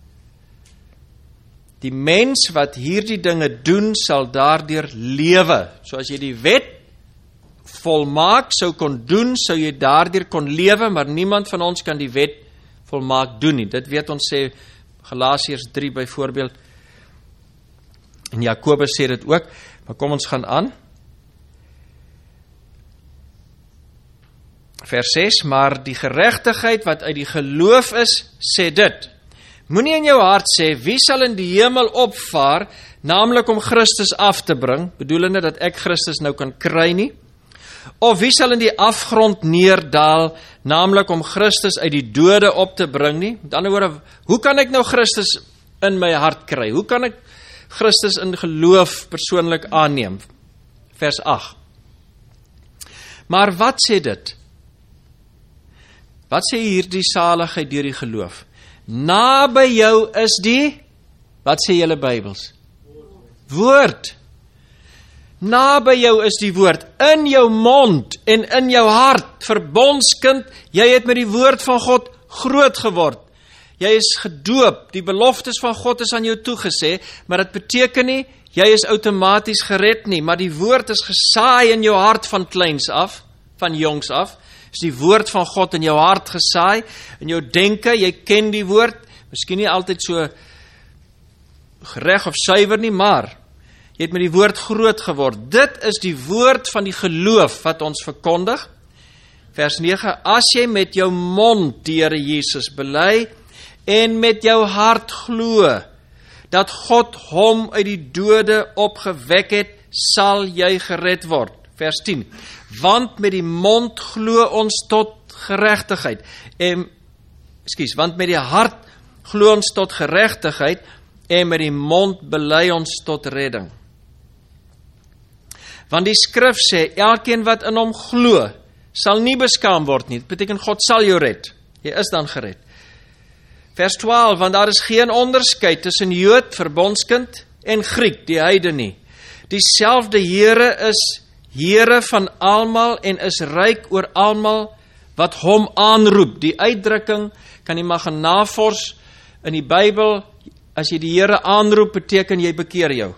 Die mens wat hierdie dinge doen, sal daardeur lewe. So as jy die wet volmaak sou kon doen, sou jy daardeur kon lewe, maar niemand van ons kan die wet volmaak doen nie. Dit weet ons, sê Galasiërs 3 byvoorbeeld, en Jakobus sê dit ook, maar kom ons gaan aan. Vers 6, maar die geregtigheid wat uit die geloof is, sê dit. Moenie in jou hart sê, wie sal in die hemel opvaar, naamlik om Christus af te bring, bedoelende dat ek Christus nou kan kry nie, of wie sal in die afgrond neerdaal, naamlik om Christus uit die dode op te bring nie. Met ander woorde, hoe kan ek nou Christus in my hart kry? Hoe kan ek Christus in geloof persoonlik aanneem? Vers 8. Maar wat sê dit? Wat sê hier die saligheid deur die geloof? Naby jou is die, wat sê julle Bybels? Woord. Naby jou is die woord, in jou mond en in jou hart, verbondskind, jy het met die woord van God groot geword. Jy is gedoop, die beloftes van God is aan jou toegesê, maar dit beteken nie, jy is outomaties gered nie, maar die woord is gesaai in jou hart van kleins af, van jongs af, is die woord van God in jou hart gesaai, in jou denke, jy ken die woord, miskien nie altyd so reg of suiwer nie, maar jy het met die woord groot geword. Dit is die woord van die geloof wat ons verkondig. Vers 9, as jy met jou mond die Here Jesus bely en met jou hart glo dat God hom uit die dode opgewek het, sal jy gered word. Vers 10, want met die mond glo ons tot geregtigheid. Want met die hart glo ons tot geregtigheid en met die mond bely ons tot redding. Want die skrif sê, elkeen wat in hom glo, sal nie beskaam word nie. Dit beteken, God sal jou red. Jy is dan gered. Vers 12, want daar is geen onderskeid tussen Jood, verbondskind, en Griek, die heiden nie. Dieselfde Here is Here van almal en is ryk oor almal wat hom aanroep. Die uitdrukking kan jy maar gaan navors in die Bybel. As jy die Here aanroep, beteken jy bekeer jou.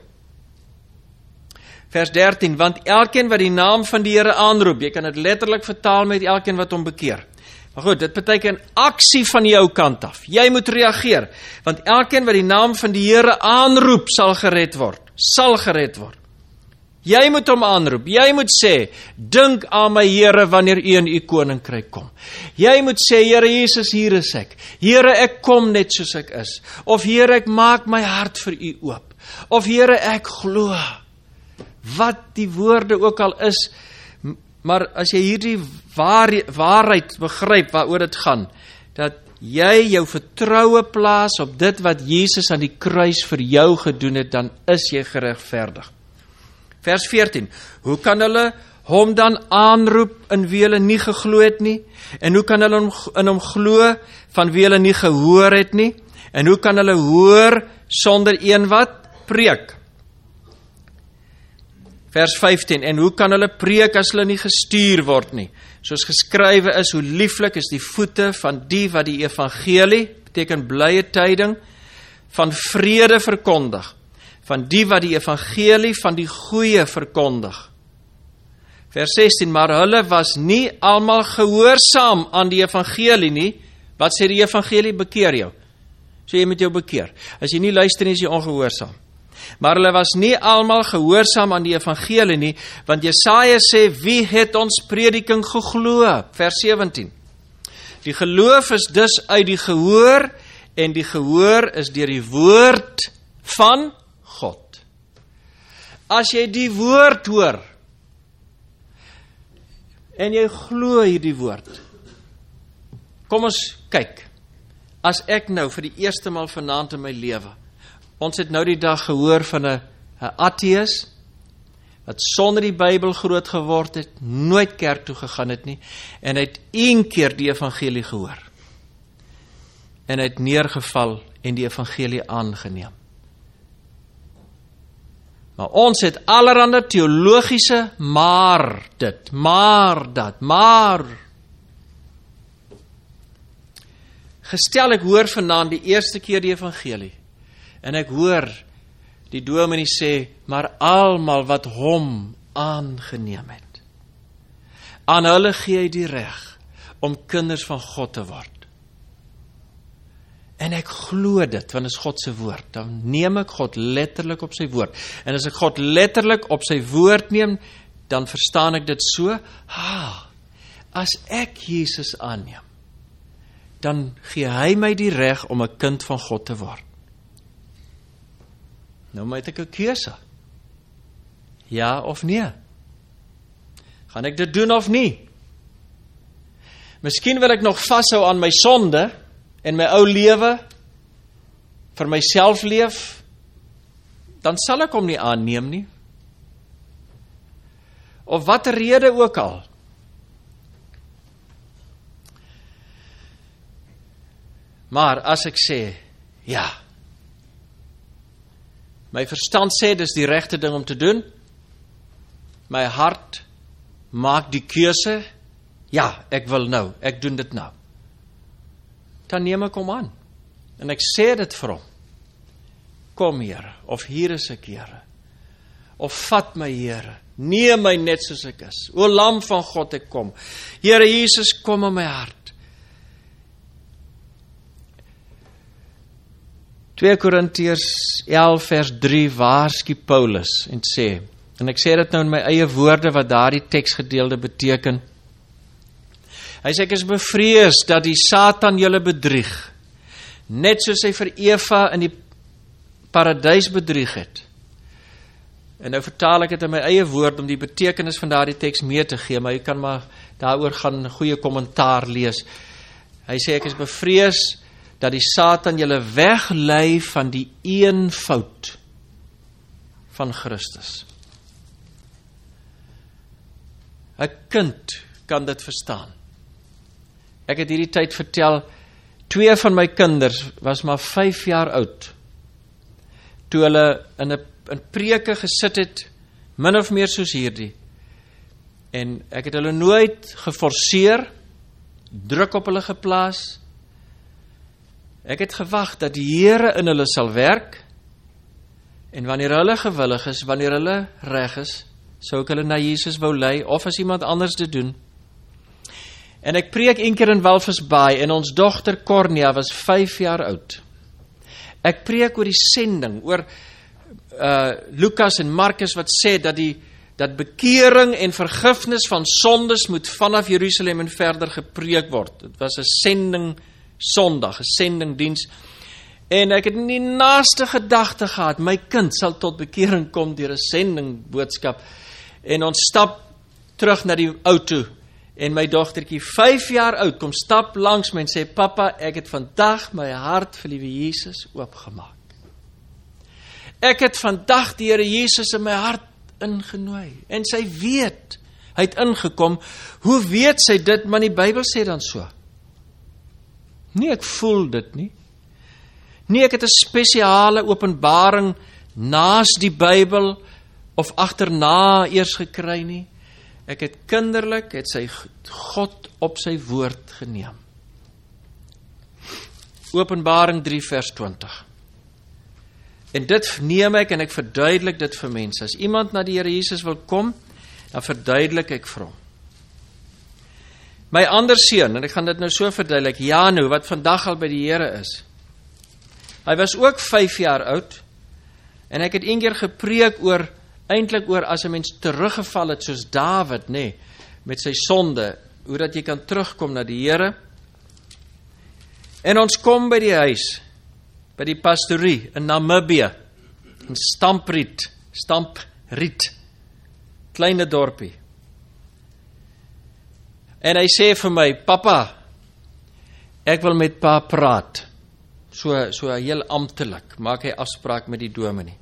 Vers 13, want elkeen wat die naam van die Here aanroep, jy kan dit letterlik vertaal met elkeen wat hom bekeer. Maar goed, dit beteken aksie van jou kant af. Jy moet reageer, want elkeen wat die naam van die Here aanroep, sal gered word. Sal gered word. Jy moet hom aanroep. Jy moet sê, dink aan my Here wanneer u in u koninkryk kom. Jy moet sê, Here Jesus, hier is ek. Here, ek kom net soos ek is. Of Here, ek maak my hart vir u oop. Of Here, ek glo. Wat die woorde ook al is, maar as jy hierdie waarheid begryp waaroor dit gaan, dat jy jou vertroue plaas op dit wat Jesus aan die kruis vir jou gedoen het, dan is jy geregverdig. Vers 14, hoe kan hulle hom dan aanroep in wie hulle nie geglo het nie? En hoe kan hulle in hom glo van wie hulle nie gehoor het nie? En hoe kan hulle hoor sonder een wat preek? Vers 15, en hoe kan hulle preek as hulle nie gestuur word nie? Soos geskrywe is, hoe lieflik is die voete van die wat die evangelie, beteken blye tyding, van vrede verkondig. Van die wat die evangelie van die goeie verkondig. Vers 16, maar hulle was nie almal gehoorsaam aan die evangelie nie. Wat sê die evangelie? Bekeer jou. So jy moet jou bekeer. As jy nie luister nie, is jy ongehoorsaam. Maar hulle was nie almal gehoorsaam aan die evangelie nie, want Jesaja sê, wie het ons prediking geglo? Vers 17. Die geloof is dus uit die gehoor, en die gehoor is deur die woord van God. As jy die woord hoor, en jy glo hierdie woord, kom ons kyk, as ek nou vir die eerste maal vanaand in my lewe, ons het nou die dag gehoor van 'n ateïs, wat sonder die Bybel groot geword het, nooit kerk toe gegaan het nie, en hy het een keer die evangelie gehoor, en hy het neergeval en die evangelie aangeneem. Maar ons het allerhande teologiese maar dit, maar dat, maar. Gestel ek hoor vanaand die eerste keer die evangelie, en ek hoor die dominee sê, maar almal wat hom aangeneem het, aan hulle gee hy die reg om kinders van God te word. En ek glo dit, want is God se woord. Dan neem ek God letterlik op sy woord. En as ek God letterlik op sy woord neem, dan verstaan ek dit so, as ek Jesus aanneem, dan gee hy my die reg om 'n kind van God te word. Nou moet ek 'n keuse. Ja of nee? Gaan ek dit doen of nie? Miskien wil ek nog vashou aan my sonde, en my ou lewe, vir myself leef, dan sal ek hom nie aanneem nie. Of wat 'n rede ook al. Maar as ek sê, ja, my verstand sê, dis die regte ding om te doen, my hart maak die keuse, ja, ek wil nou, ek doen dit nou. Dan neem ek hom aan, en ek sê dit vir hom, kom Here, of hier is ek Here, of vat my Here, neem my net soos ek is, o Lam van God, ek kom, Here Jesus, kom in my hart. 2 Korintiërs 11 vers 3 waarsku Paulus en sê, en ek sê dit nou in my eie woorde wat daardie teksgedeelte beteken, hy sê, ek is bevrees dat die Satan julle bedrieg, net soos hy vir Eva in die paradys bedrieg het. En nou vertaal ek dit in my eie woord om die betekenis van daardie teks mee te gee, maar jy kan maar daaroor gaan 'n goeie kommentaar lees. Hy sê, ek is bevrees dat die Satan julle weglei van die eenvoud van Christus. 'n kind kan dit verstaan. Ek het hierdie tyd vertel, 2 van my kinders was maar 5 jaar oud, toe hulle in preke gesit het, min of meer soos hierdie, en ek het hulle nooit geforseer, druk op hulle geplaas. Ek het gewag dat die Here in hulle sal werk, en wanneer hulle gewillig is, wanneer hulle reg is, sou ek hulle na Jesus wou lei, of as iemand anders dit doen. En ek preek een keer in Walvisbaai, en ons dogter Cornia was 5 jaar oud. Ek preek oor die sending, oor Lukas en Markus wat sê dat bekering en vergifnis van sondes moet vanaf Jerusalem en verder gepreek word. Dit was 'n sending Sondag, 'n sendingdiens. En ek het nie naaste gedagte gehad, my kind sal tot bekering kom deur 'n sendingboodskap. En ons stap terug na die auto, en my dogtertjie, 5 jaar oud, kom stap langs my en sê, papa, ek het vandag my hart vir liewe Jesus oopgemaak. Ek het vandag die Here Jesus in my hart ingenooi. En sy weet, hy het ingekom. Hoe weet sy dit? Maar die Bybel sê dan so. Nee, ek voel dit nie. Nee, ek het 'n spesiale openbaring naas die Bybel of agterna eers gekry nie. Ek het kinderlik, het sy God op sy woord geneem. Openbaring 3 vers 20. En dit neem ek en ek verduidelik dit vir mense. As iemand na die Here Jesus wil kom, dan verduidelik ek vir hom. My ander seun, en ek gaan dit nou so verduidelik, Janu, wat vandag al by die Here is. Hy was ook 5 jaar oud, en ek het een keer gepreek eintlik oor as 'n mens teruggeval het soos Dawid, met sy sonde, hoe dat jy kan terugkom na die Here. En ons kom by die huis, by die pastorie in Namibië, in Stampriet, kleine dorpie. En hy sê vir my, papa, ek wil met pa praat. So heel amptelik, maak hy afspraak met die dominee.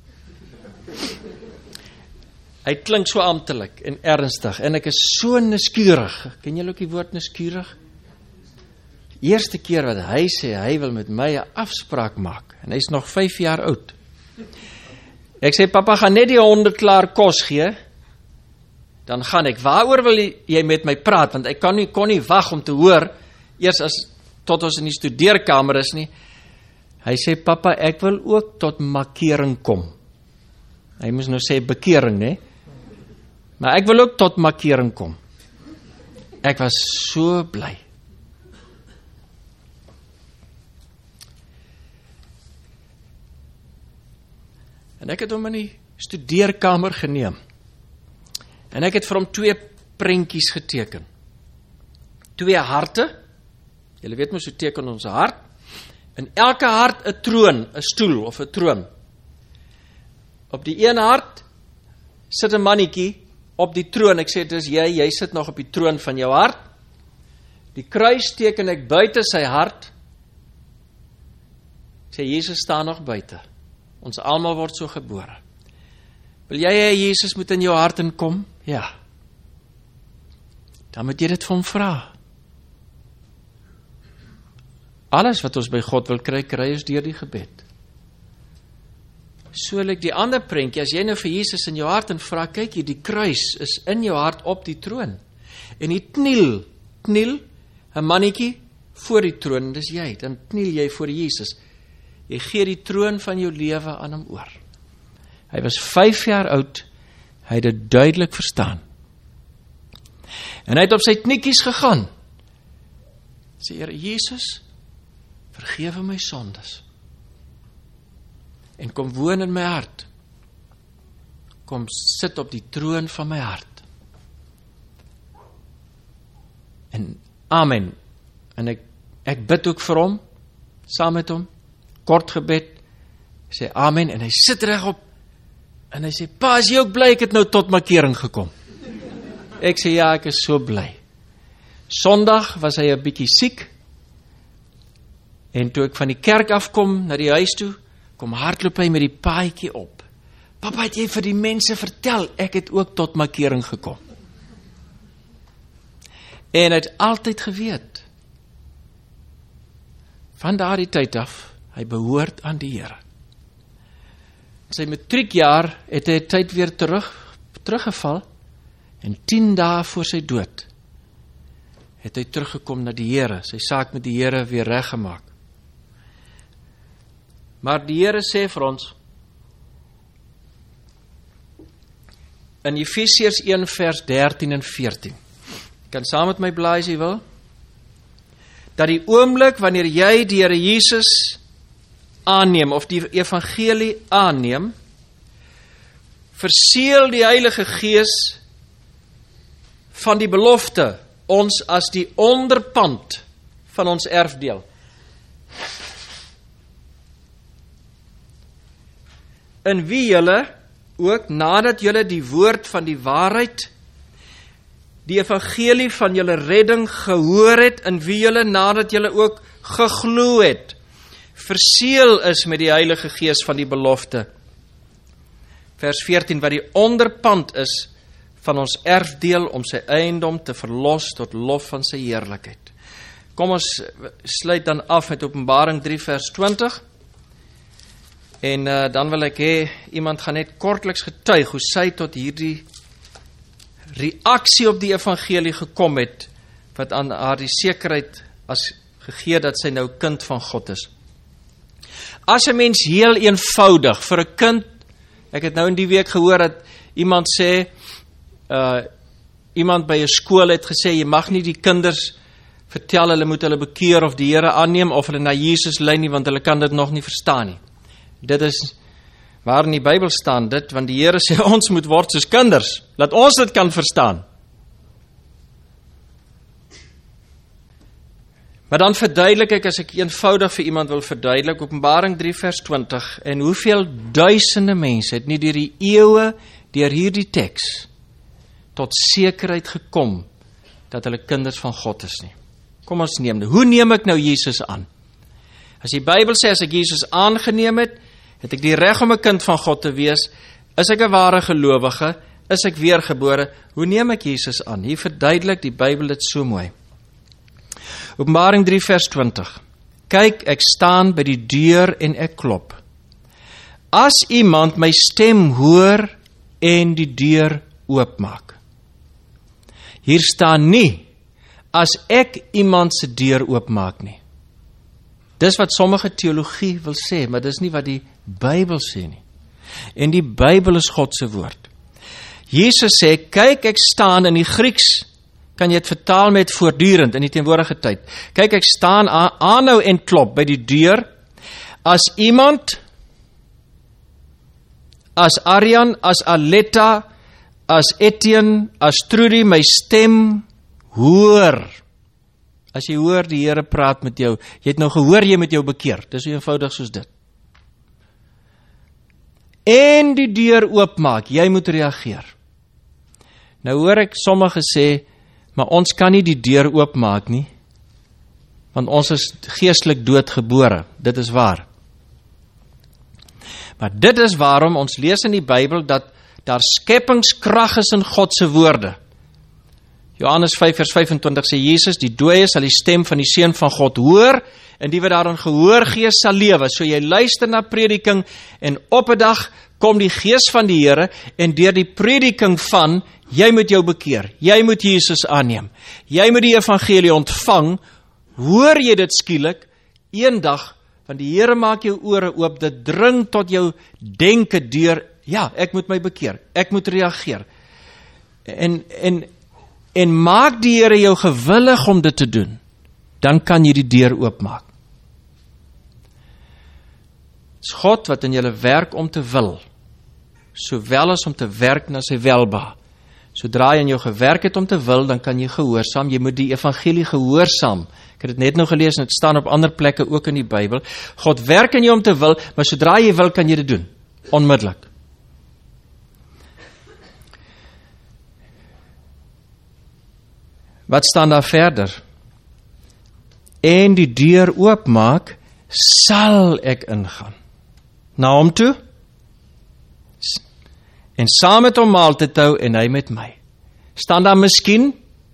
Hy klink so amptelik en ernstig, en ek is so nuuskierig. Ken julle ook die woord nuuskierig? Eerste keer wat hy sê, hy wil met my 'n afspraak maak, en hy is nog 5 jaar oud. Ek sê, papa, gaan net die honde klaar kos gee, dan gaan ek. Waaroor wil jy met my praat? Want ek kon nie wag om te hoor, eers tot ons in die studeerkamer is nie. Hy sê, papa, ek wil ook tot makering kom. Hy moes nou sê bekering, maar ek wil ook tot makering kom. Ek was so bly. En ek het hom in die studeerkamer geneem. En ek het vir hom 2 prentjies geteken. 2 harte. Julle weet mos hoe teken ons 'n hart. In elke hart 'n troon, 'n stoel of 'n troon. Op die een hart sit 'n mannetjie op die troon. Ek sê, dis jy sit nog op die troon van jou hart. Die kruis teken ek buite sy hart. Ek sê, Jesus staan nog buite. Ons almal word so gebore. Wil jy hê Jesus moet in jou hart inkom? Ja. Dan moet jy dit vir hom vra. Alles wat ons by God wil kry ons deur die gebed. So lyk die ander prentjie, as jy nou vir Jesus in jou hart en vra, kyk hier, die kruis is in jou hart op die troon. En die kniel, 'n mannetjie voor die troon, dis jy, dan kniel jy voor Jesus. Jy gee die troon van jou lewe aan hom oor. Hy was 5 jaar oud, hy het dit duidelik verstaan. En hy het op sy kniekies gegaan. Sê, Here Jesus, vergewe my sondes. En kom woon in my hart. Kom sit op die troon van my hart. En amen. En ek bid ook vir hom, saam met hom, kort gebed, sê amen, en hy sit regop, en hy sê, pa, is jy ook bly, ek het nou tot makering gekom. Ek sê, ja, ek is so bly. Sondag was hy 'n bietjie siek, en toe ek van die kerk afkom, na die huis toe, kom hardloop hy met die paadjie op. Papa, het jy vir die mense vertel, ek het ook tot makering gekom. En hy het altyd geweet, van daardie tyd af, hy behoort aan die Here. Sy matriekjaar het hy tyd weer teruggeval, en 10 dae voor sy dood, het hy teruggekom na die Here, sy saak met die Here weer reggemaak. Maar die Here sê vir ons, in Efesiërs 1 vers 13 en 14, kan saam met my blaai as jy wil, dat die oomblik wanneer jy die Here Jesus aanneem, of die evangelie aanneem, verseël die Heilige Gees van die belofte ons as die onderpand van ons erfdeel. In wie julle ook nadat julle die woord van die waarheid, die evangelie van julle redding gehoor het, in wie julle nadat julle ook geglo het, verseël is met die Heilige Gees van die belofte. Vers 14, wat die onderpand is van ons erfdeel om sy eiendom te verlos tot lof van sy heerlikheid. Kom ons sluit dan af met Openbaring 3 vers 20. En dan wil ek hê, iemand gaan net kortliks getuig hoe sy tot hierdie reaksie op die evangelie gekom het, wat aan haar die sekerheid as gegee dat sy nou kind van God is. As 'n mens heel eenvoudig vir 'n kind, ek het nou in die week gehoor dat iemand sê, iemand by 'n skool het gesê, jy mag nie die kinders vertel, hulle moet hulle bekeer of die Here aanneem, of hulle na Jesus lei nie, want hulle kan dit nog nie verstaan nie. Dit is waar in die Bybel staan dit, want die Here sê, ons moet word soos kinders, laat ons dit kan verstaan. Maar dan verduidelik ek, as ek eenvoudig vir iemand wil verduidelik, Openbaring 3 vers 20, en hoeveel duisende mense het nie deur die eeue, deur hierdie teks, tot sekerheid gekom, dat hulle kinders van God is nie. Kom ons neem dit. Hoe neem ek nou Jesus aan? As die Bybel sê, as ek Jesus aangeneem het, het ek die reg om 'n kind van God te wees, is ek 'n ware gelowige, is ek weergebore, hoe neem ek Jesus aan? Hier verduidelik die Bybel dit so mooi. Openbaring 3 vers 20. Kyk, ek staan by die deur en ek klop. As iemand my stem hoor en die deur oopmaak. Hier staan nie, as ek iemand se deur oopmaak nie. Dis wat sommige teologie wil sê, maar dis nie wat die Bybel sê nie. En die Bybel is God se woord. Jesus sê, kyk, ek staan, in die Grieks, kan jy het vertaal met voortdurend in die teenwoordige tyd. Kyk, ek staan aanhou en klop by die deur. As iemand, as Arjan, as Aletta, as Etienne, as Trudy my stem hoor. As jy hoor die Here praat met jou, jy het nou gehoor jy moet jou bekeer. Dis so eenvoudig soos dit. En die deur oopmaak, jy moet reageer. Nou hoor ek sommige sê, maar ons kan nie die deur oopmaak nie, want ons is geestelik doodgebore. Dit is waar. Maar dit is waarom ons lees in die Bybel dat daar skepingskrag is in God se woorde. Johannes 5 vers 25 sê Jesus, die dooie sal die stem van die Seun van God hoor, en die wat daarin gehoor gee sal lewe. So jy luister na prediking, en op 'n dag kom die Gees van die Here, en deur die prediking van, jy moet jou bekeer, jy moet Jesus aanneem, jy moet die evangelie ontvang, hoor jy dit skielik, eendag, want die Here maak jou ore oop, dit dring tot jou denke deur, ja, ek moet my bekeer, ek moet reageer, en maak die Here jou gewillig om dit te doen, dan kan jy die deur oopmaak. Het is God wat in julle werk om te wil, sowel as om te werk na sy welba. Sodra jy in jou gewerk het om te wil, dan kan jy gehoorsaam, jy moet die evangelie gehoorsaam. Ek het dit net nou gelees, en het staan op ander plekke ook in die Bybel. God werk in jou om te wil, maar sodra jy wil, kan jy dit doen. Onmiddellik. Wat staan daar verder? En die deur oopmaak, sal ek ingaan. Na hom toe, en saam met hom maaltyd hou, en hy met my. Staan daar miskien?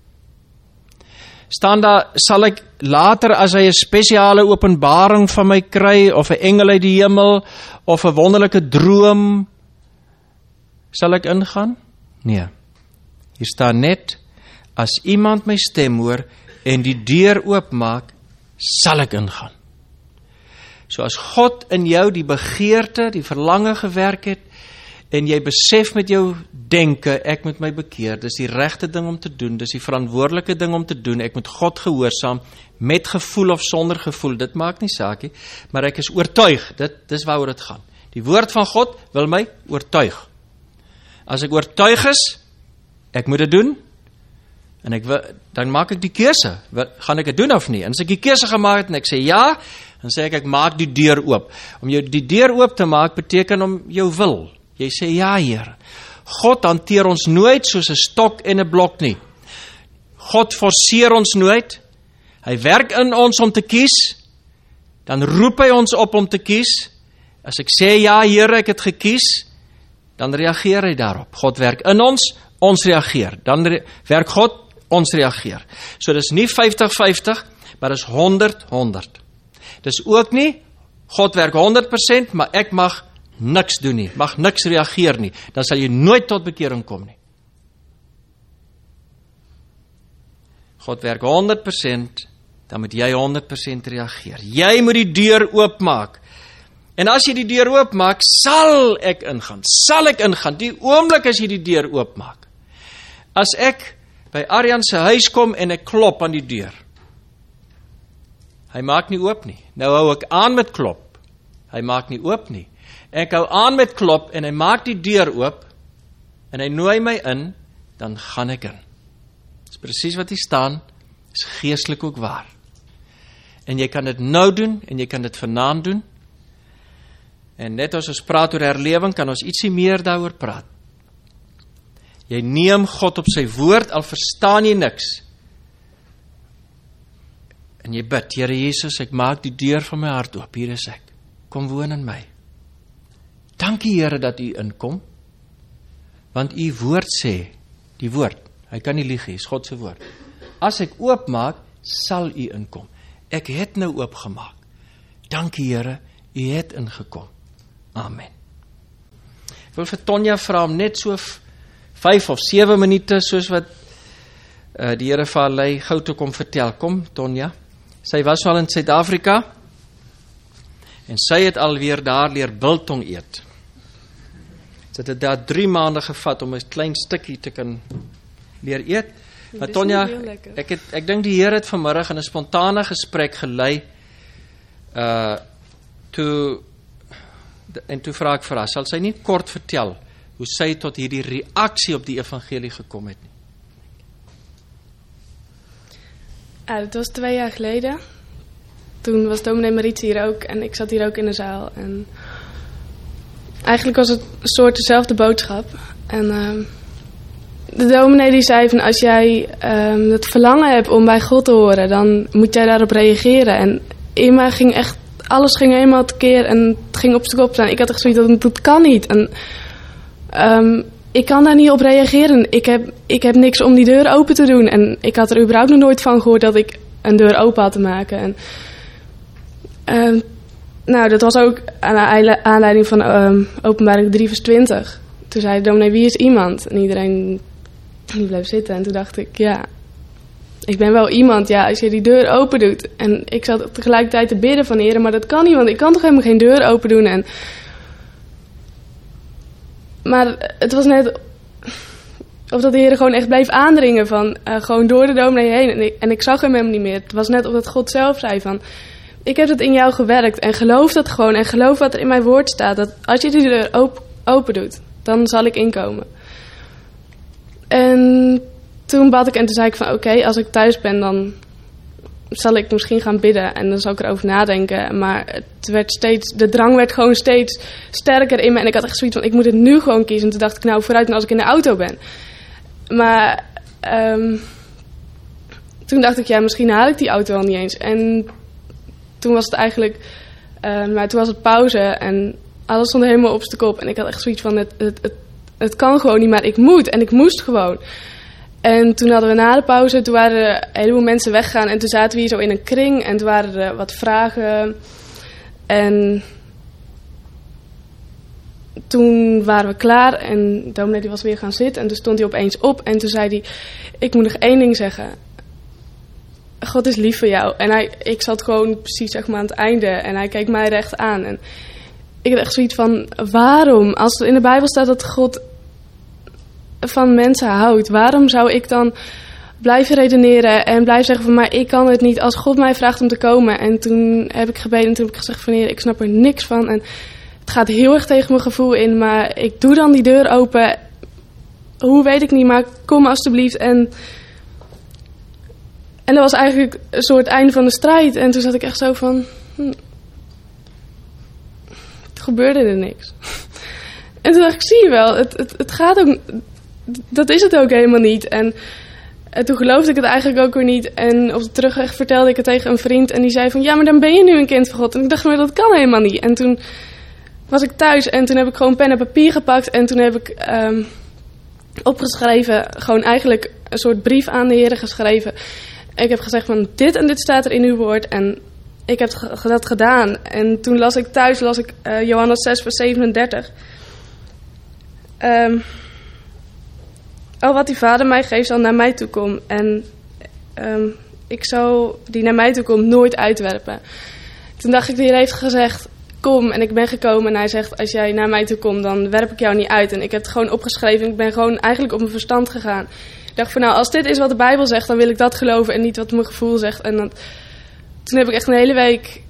Staan daar, sal ek later, as hy 'n spesiale openbaring van my kry, of 'n engel uit die hemel, of 'n wonderlike droom, sal ek ingaan? Nee. Hier staan net, as iemand my stem hoor, en die deur oopmaak, sal ek ingaan. So as God in jou die begeerte, die verlange gewerk het, en jy besef met jou denke, ek moet my bekeer, dis die regte ding om te doen, dis die verantwoordelike ding om te doen, ek moet God gehoorsaam, met gevoel of sonder gevoel, dit maak nie saak nie, maar ek is oortuig, dis waaroor dit gaan. Die woord van God wil my oortuig. As ek oortuig is, ek moet dit doen, en dan maak ek die keuse, gaan ek dit doen of nie? En as ek die keuse gemaak het en ek sê ja, dan sê ek maak die deur oop. Om jou die deur oop te maak, beteken om jou wil. Jy sê ja, Heer. God hanteer ons nooit soos 'n stok en 'n blok nie. God forceer ons nooit. Hy werk in ons om te kies, dan roep hy ons op om te kies. As ek sê ja, Here, ek het gekies, dan reageer hy daarop. God werk in ons reageer. Dan werk God, ons reageer. So dis nie 50-50, maar dis 100-100. Dis ook nie, God werk 100%, maar ek mag niks doen nie, mag niks reageer nie. Dan sal jy nooit tot bekering kom nie. God werk 100%, dan moet jy 100% reageer. Jy moet die deur oopmaak. En as jy die deur oopmaak, sal ek ingaan. Die oomblik as jy die deur oopmaak. As ek by Arjan se huis kom en ek klop aan die deur. Hy maak nie oop nie. Nou hou ek aan met klop. Hy maak nie oop nie. Ek hou aan met klop en hy maak die deur oop en hy nooi my in, dan gaan ek in. Dis presies wat hier staan, is geestelik ook waar. En jy kan dit nou doen en jy kan dit vanaand doen. En net as ons praat oor herlewing, kan ons ietsie meer daaroor praat. Jy neem God op sy woord, al verstaan jy niks. En jy bid, Here Jesus, ek maak die deur van my hart oop, hier is ek. Kom woon in my. Dankie Here dat u inkom, want u woord sê, die woord, hy kan nie lieg nie, is God se woord. As ek oopmaak, sal u inkom. Ek het nou oopgemaak. Dankie Here, u het ingekom. Amen. Ek wil vir Tonja vra om net so 5 of 7 minute, soos wat die Here vir haar lei, gou toe kom vertel. Kom Tonja, sy was al in Suid-Afrika, en sy het alweer daar leer biltong eet. Dit het daar 3 maande gevat om 'n klein stukkie te kan leer eet. Maar Tonja, ek dink die Here het vanmiddag in 'n spontane gesprek gelei, toe vra ek vir haar, sal sy nie kort vertel hoe sy tot hierdie reaksie op die evangelie gekom het nie? Ja, dat was 2 jaar geleden. Toen was dominee Marietje hier ook en ik zat hier ook in de zaal. En eigenlijk was het een soort dezelfde boodschap. En de dominee die zei van, als jij het verlangen hebt om bij God te horen, dan moet jij daarop reageren. En in mij ging echt, alles ging helemaal tekeer en het ging op zijn kop staan. Ik had echt zoiets, dat kan niet. En ik kan daar niet op reageren. Ik heb niks om die deur open te doen. En ik had er überhaupt nog nooit van gehoord dat ik een deur open had te maken. En nou, dat was ook aan aanleiding van Openbaring 3 vers 20. Toen zei de dominee, wie is iemand? En iedereen die bleef zitten. En toen dacht ik, ja, ik ben wel iemand. Ja, als je die deur open doet. En ik zat tegelijkertijd te bidden van, Heer, maar dat kan niet. Want ik kan toch helemaal geen deur open doen. Maar het was net of dat de Heer gewoon echt bleef aandringen van gewoon door de dominee heen. En ik zag hem helemaal niet meer. Het was net of dat God zelf zei van, ik heb het in jou gewerkt en geloof dat gewoon. En geloof wat er in mijn woord staat. Dat als je die deur open doet, dan zal ik inkomen. En toen bad ik en toen zei ik van oké, als ik thuis ben dan zal ik misschien gaan bidden. En dan zal ik erover nadenken. Maar het werd steeds, de drang werd gewoon steeds sterker in me. En ik had echt zoiets van, ik moet het nu gewoon kiezen. En toen dacht ik, nou vooruit als ik in de auto ben. Maar toen dacht ik, ja, misschien haal ik die auto al niet eens. En toen was het eigenlijk, maar toen was het pauze en alles stond helemaal op zijn kop. En ik had echt zoiets van, het kan gewoon niet, maar ik moet. En ik moest gewoon. En toen hadden we na de pauze, toen waren er een heleboel mensen weggegaan. En toen zaten we hier zo in een kring en toen waren er wat vragen. En toen waren we klaar en de dominee die was weer gaan zitten. En toen stond hij opeens op en toen zei hij, ik moet nog 1 ding zeggen. God is lief voor jou. En ik zat gewoon precies zeg maar aan het einde en hij keek mij recht aan. En ik had echt zoiets van, waarom? Als het in de Bijbel staat dat God van mensen houdt, waarom zou ik dan blijven redeneren en blijven zeggen van, maar ik kan het niet als God mij vraagt om te komen? En toen heb ik gebeden en toen heb ik gezegd van, Heer, ik snap er niks van en het gaat heel erg tegen mijn gevoel in, maar ik doe dan die deur open. Hoe weet ik niet, maar kom alstublieft. En dat was eigenlijk een soort einde van de strijd. En toen zat ik echt zo van, het gebeurde er niks. En toen dacht ik, zie je wel, het gaat ook, dat is het ook helemaal niet. En toen geloofde ik het eigenlijk ook weer niet. En op de terugweg vertelde ik het tegen een vriend. En die zei van, ja, maar dan ben je nu een kind van God. En ik dacht, maar dat kan helemaal niet. En toen was ik thuis en toen heb ik gewoon pen en papier gepakt. En toen heb ik opgeschreven, gewoon eigenlijk een soort brief aan de Heer geschreven. Ik heb gezegd van, dit en dit staat er in uw woord. En ik heb dat gedaan. En toen las ik thuis, Johannes 6 vers 37. Wat die Vader mij geeft, zal naar mij toe komen. En ik zal die naar mij toe komt nooit uitwerpen. Toen dacht ik, de Heer heeft gezegd, kom. En ik ben gekomen en hij zegt, als jij naar mij toe komt, dan werp ik jou niet uit. En ik heb het gewoon opgeschreven en ik ben gewoon eigenlijk op mijn verstand gegaan. Ik dacht van, nou, als dit is wat de Bijbel zegt, dan wil ik dat geloven en niet wat mijn gevoel zegt. En toen heb ik echt een hele week,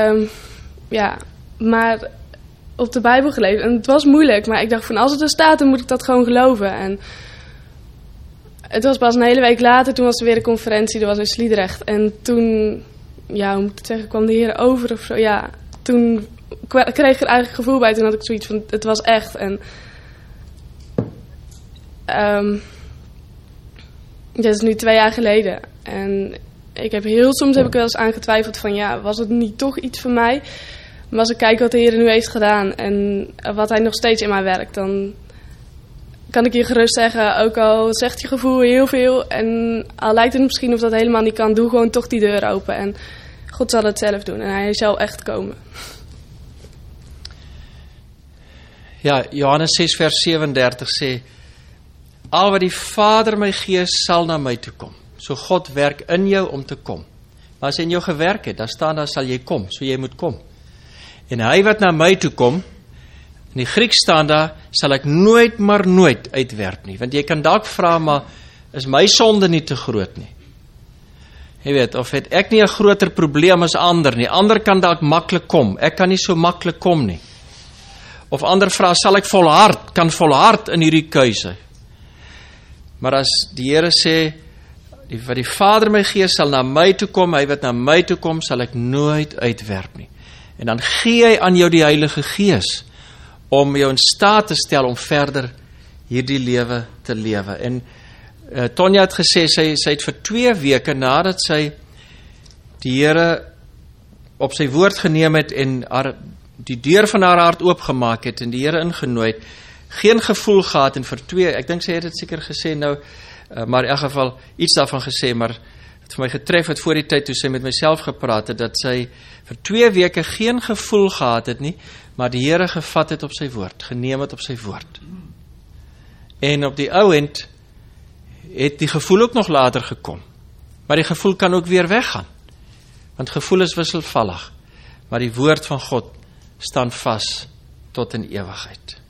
maar op de Bijbel geleefd. En het was moeilijk, maar ik dacht van, als het er staat, dan moet ik dat gewoon geloven. En het was pas een hele week later, toen was er weer een conferentie, dat was in Sliedrecht. En toen, hoe moet ik het zeggen, kwam de Heer over of zo. Ja, toen kreeg ik er eigenlijk gevoel bij. Toen had ik zoiets van, het was echt. En dit is nu 2 jaar geleden. En soms heb ik wel eens aangetwijfeld van, was het niet toch iets voor mij? Maar als ik kijk wat de Heer nu heeft gedaan en wat hij nog steeds in mij werkt, dan kan ik je gerust zeggen, ook al zegt je gevoel heel veel en al lijkt het misschien of dat helemaal niet kan, doe gewoon toch die deur open en God zal het zelf doen en hij zal echt komen. Ja, Johannes 6 vers 37 sê, al wat die Vader my gee, sal na my toe kom. So God werk in jou om te kom. Maar as in jou gewerk het, daar sal jy kom, so jy moet kom. En hy wat na my toe kom, in die Grieks staan daar, sal ek nooit maar nooit uitwerp nie. Want jy kan dalk vra, maar is my sonde nie te groot nie? Jy weet, of het ek nie 'n groter probleem as ander nie? Ander kan dalk maklik kom, ek kan nie so maklik kom nie. Of ander vra, sal ek volhard in hierdie keuse? Maar as die Here sê, wat die Vader my gee, sal na my toe kom, hy wat na my toe kom, sal ek nooit uitwerp nie. En dan gee hy aan jou die Heilige Gees, om jou in staat te stel om verder hierdie lewe te lewe. En Tonja het gesê, sy het vir 2 weke nadat sy die Here op sy woord geneem het en die deur van haar hart oopgemaak het en die Here ingenooi het, geen gevoel gehad en vir 2, ek dink sy het dit seker gesê nou, maar in elk geval iets daarvan gesê, maar het vir my getref het voor die tyd toe sy met myself gepraat het, dat sy vir 2 weke geen gevoel gehad het nie, maar die Here gevat het op sy woord, geneem het op sy woord. En op die ou end het die gevoel ook nog later gekom. Maar die gevoel kan ook weer weggaan. Want gevoel is wisselvallig. Maar die woord van God staan vas tot in ewigheid.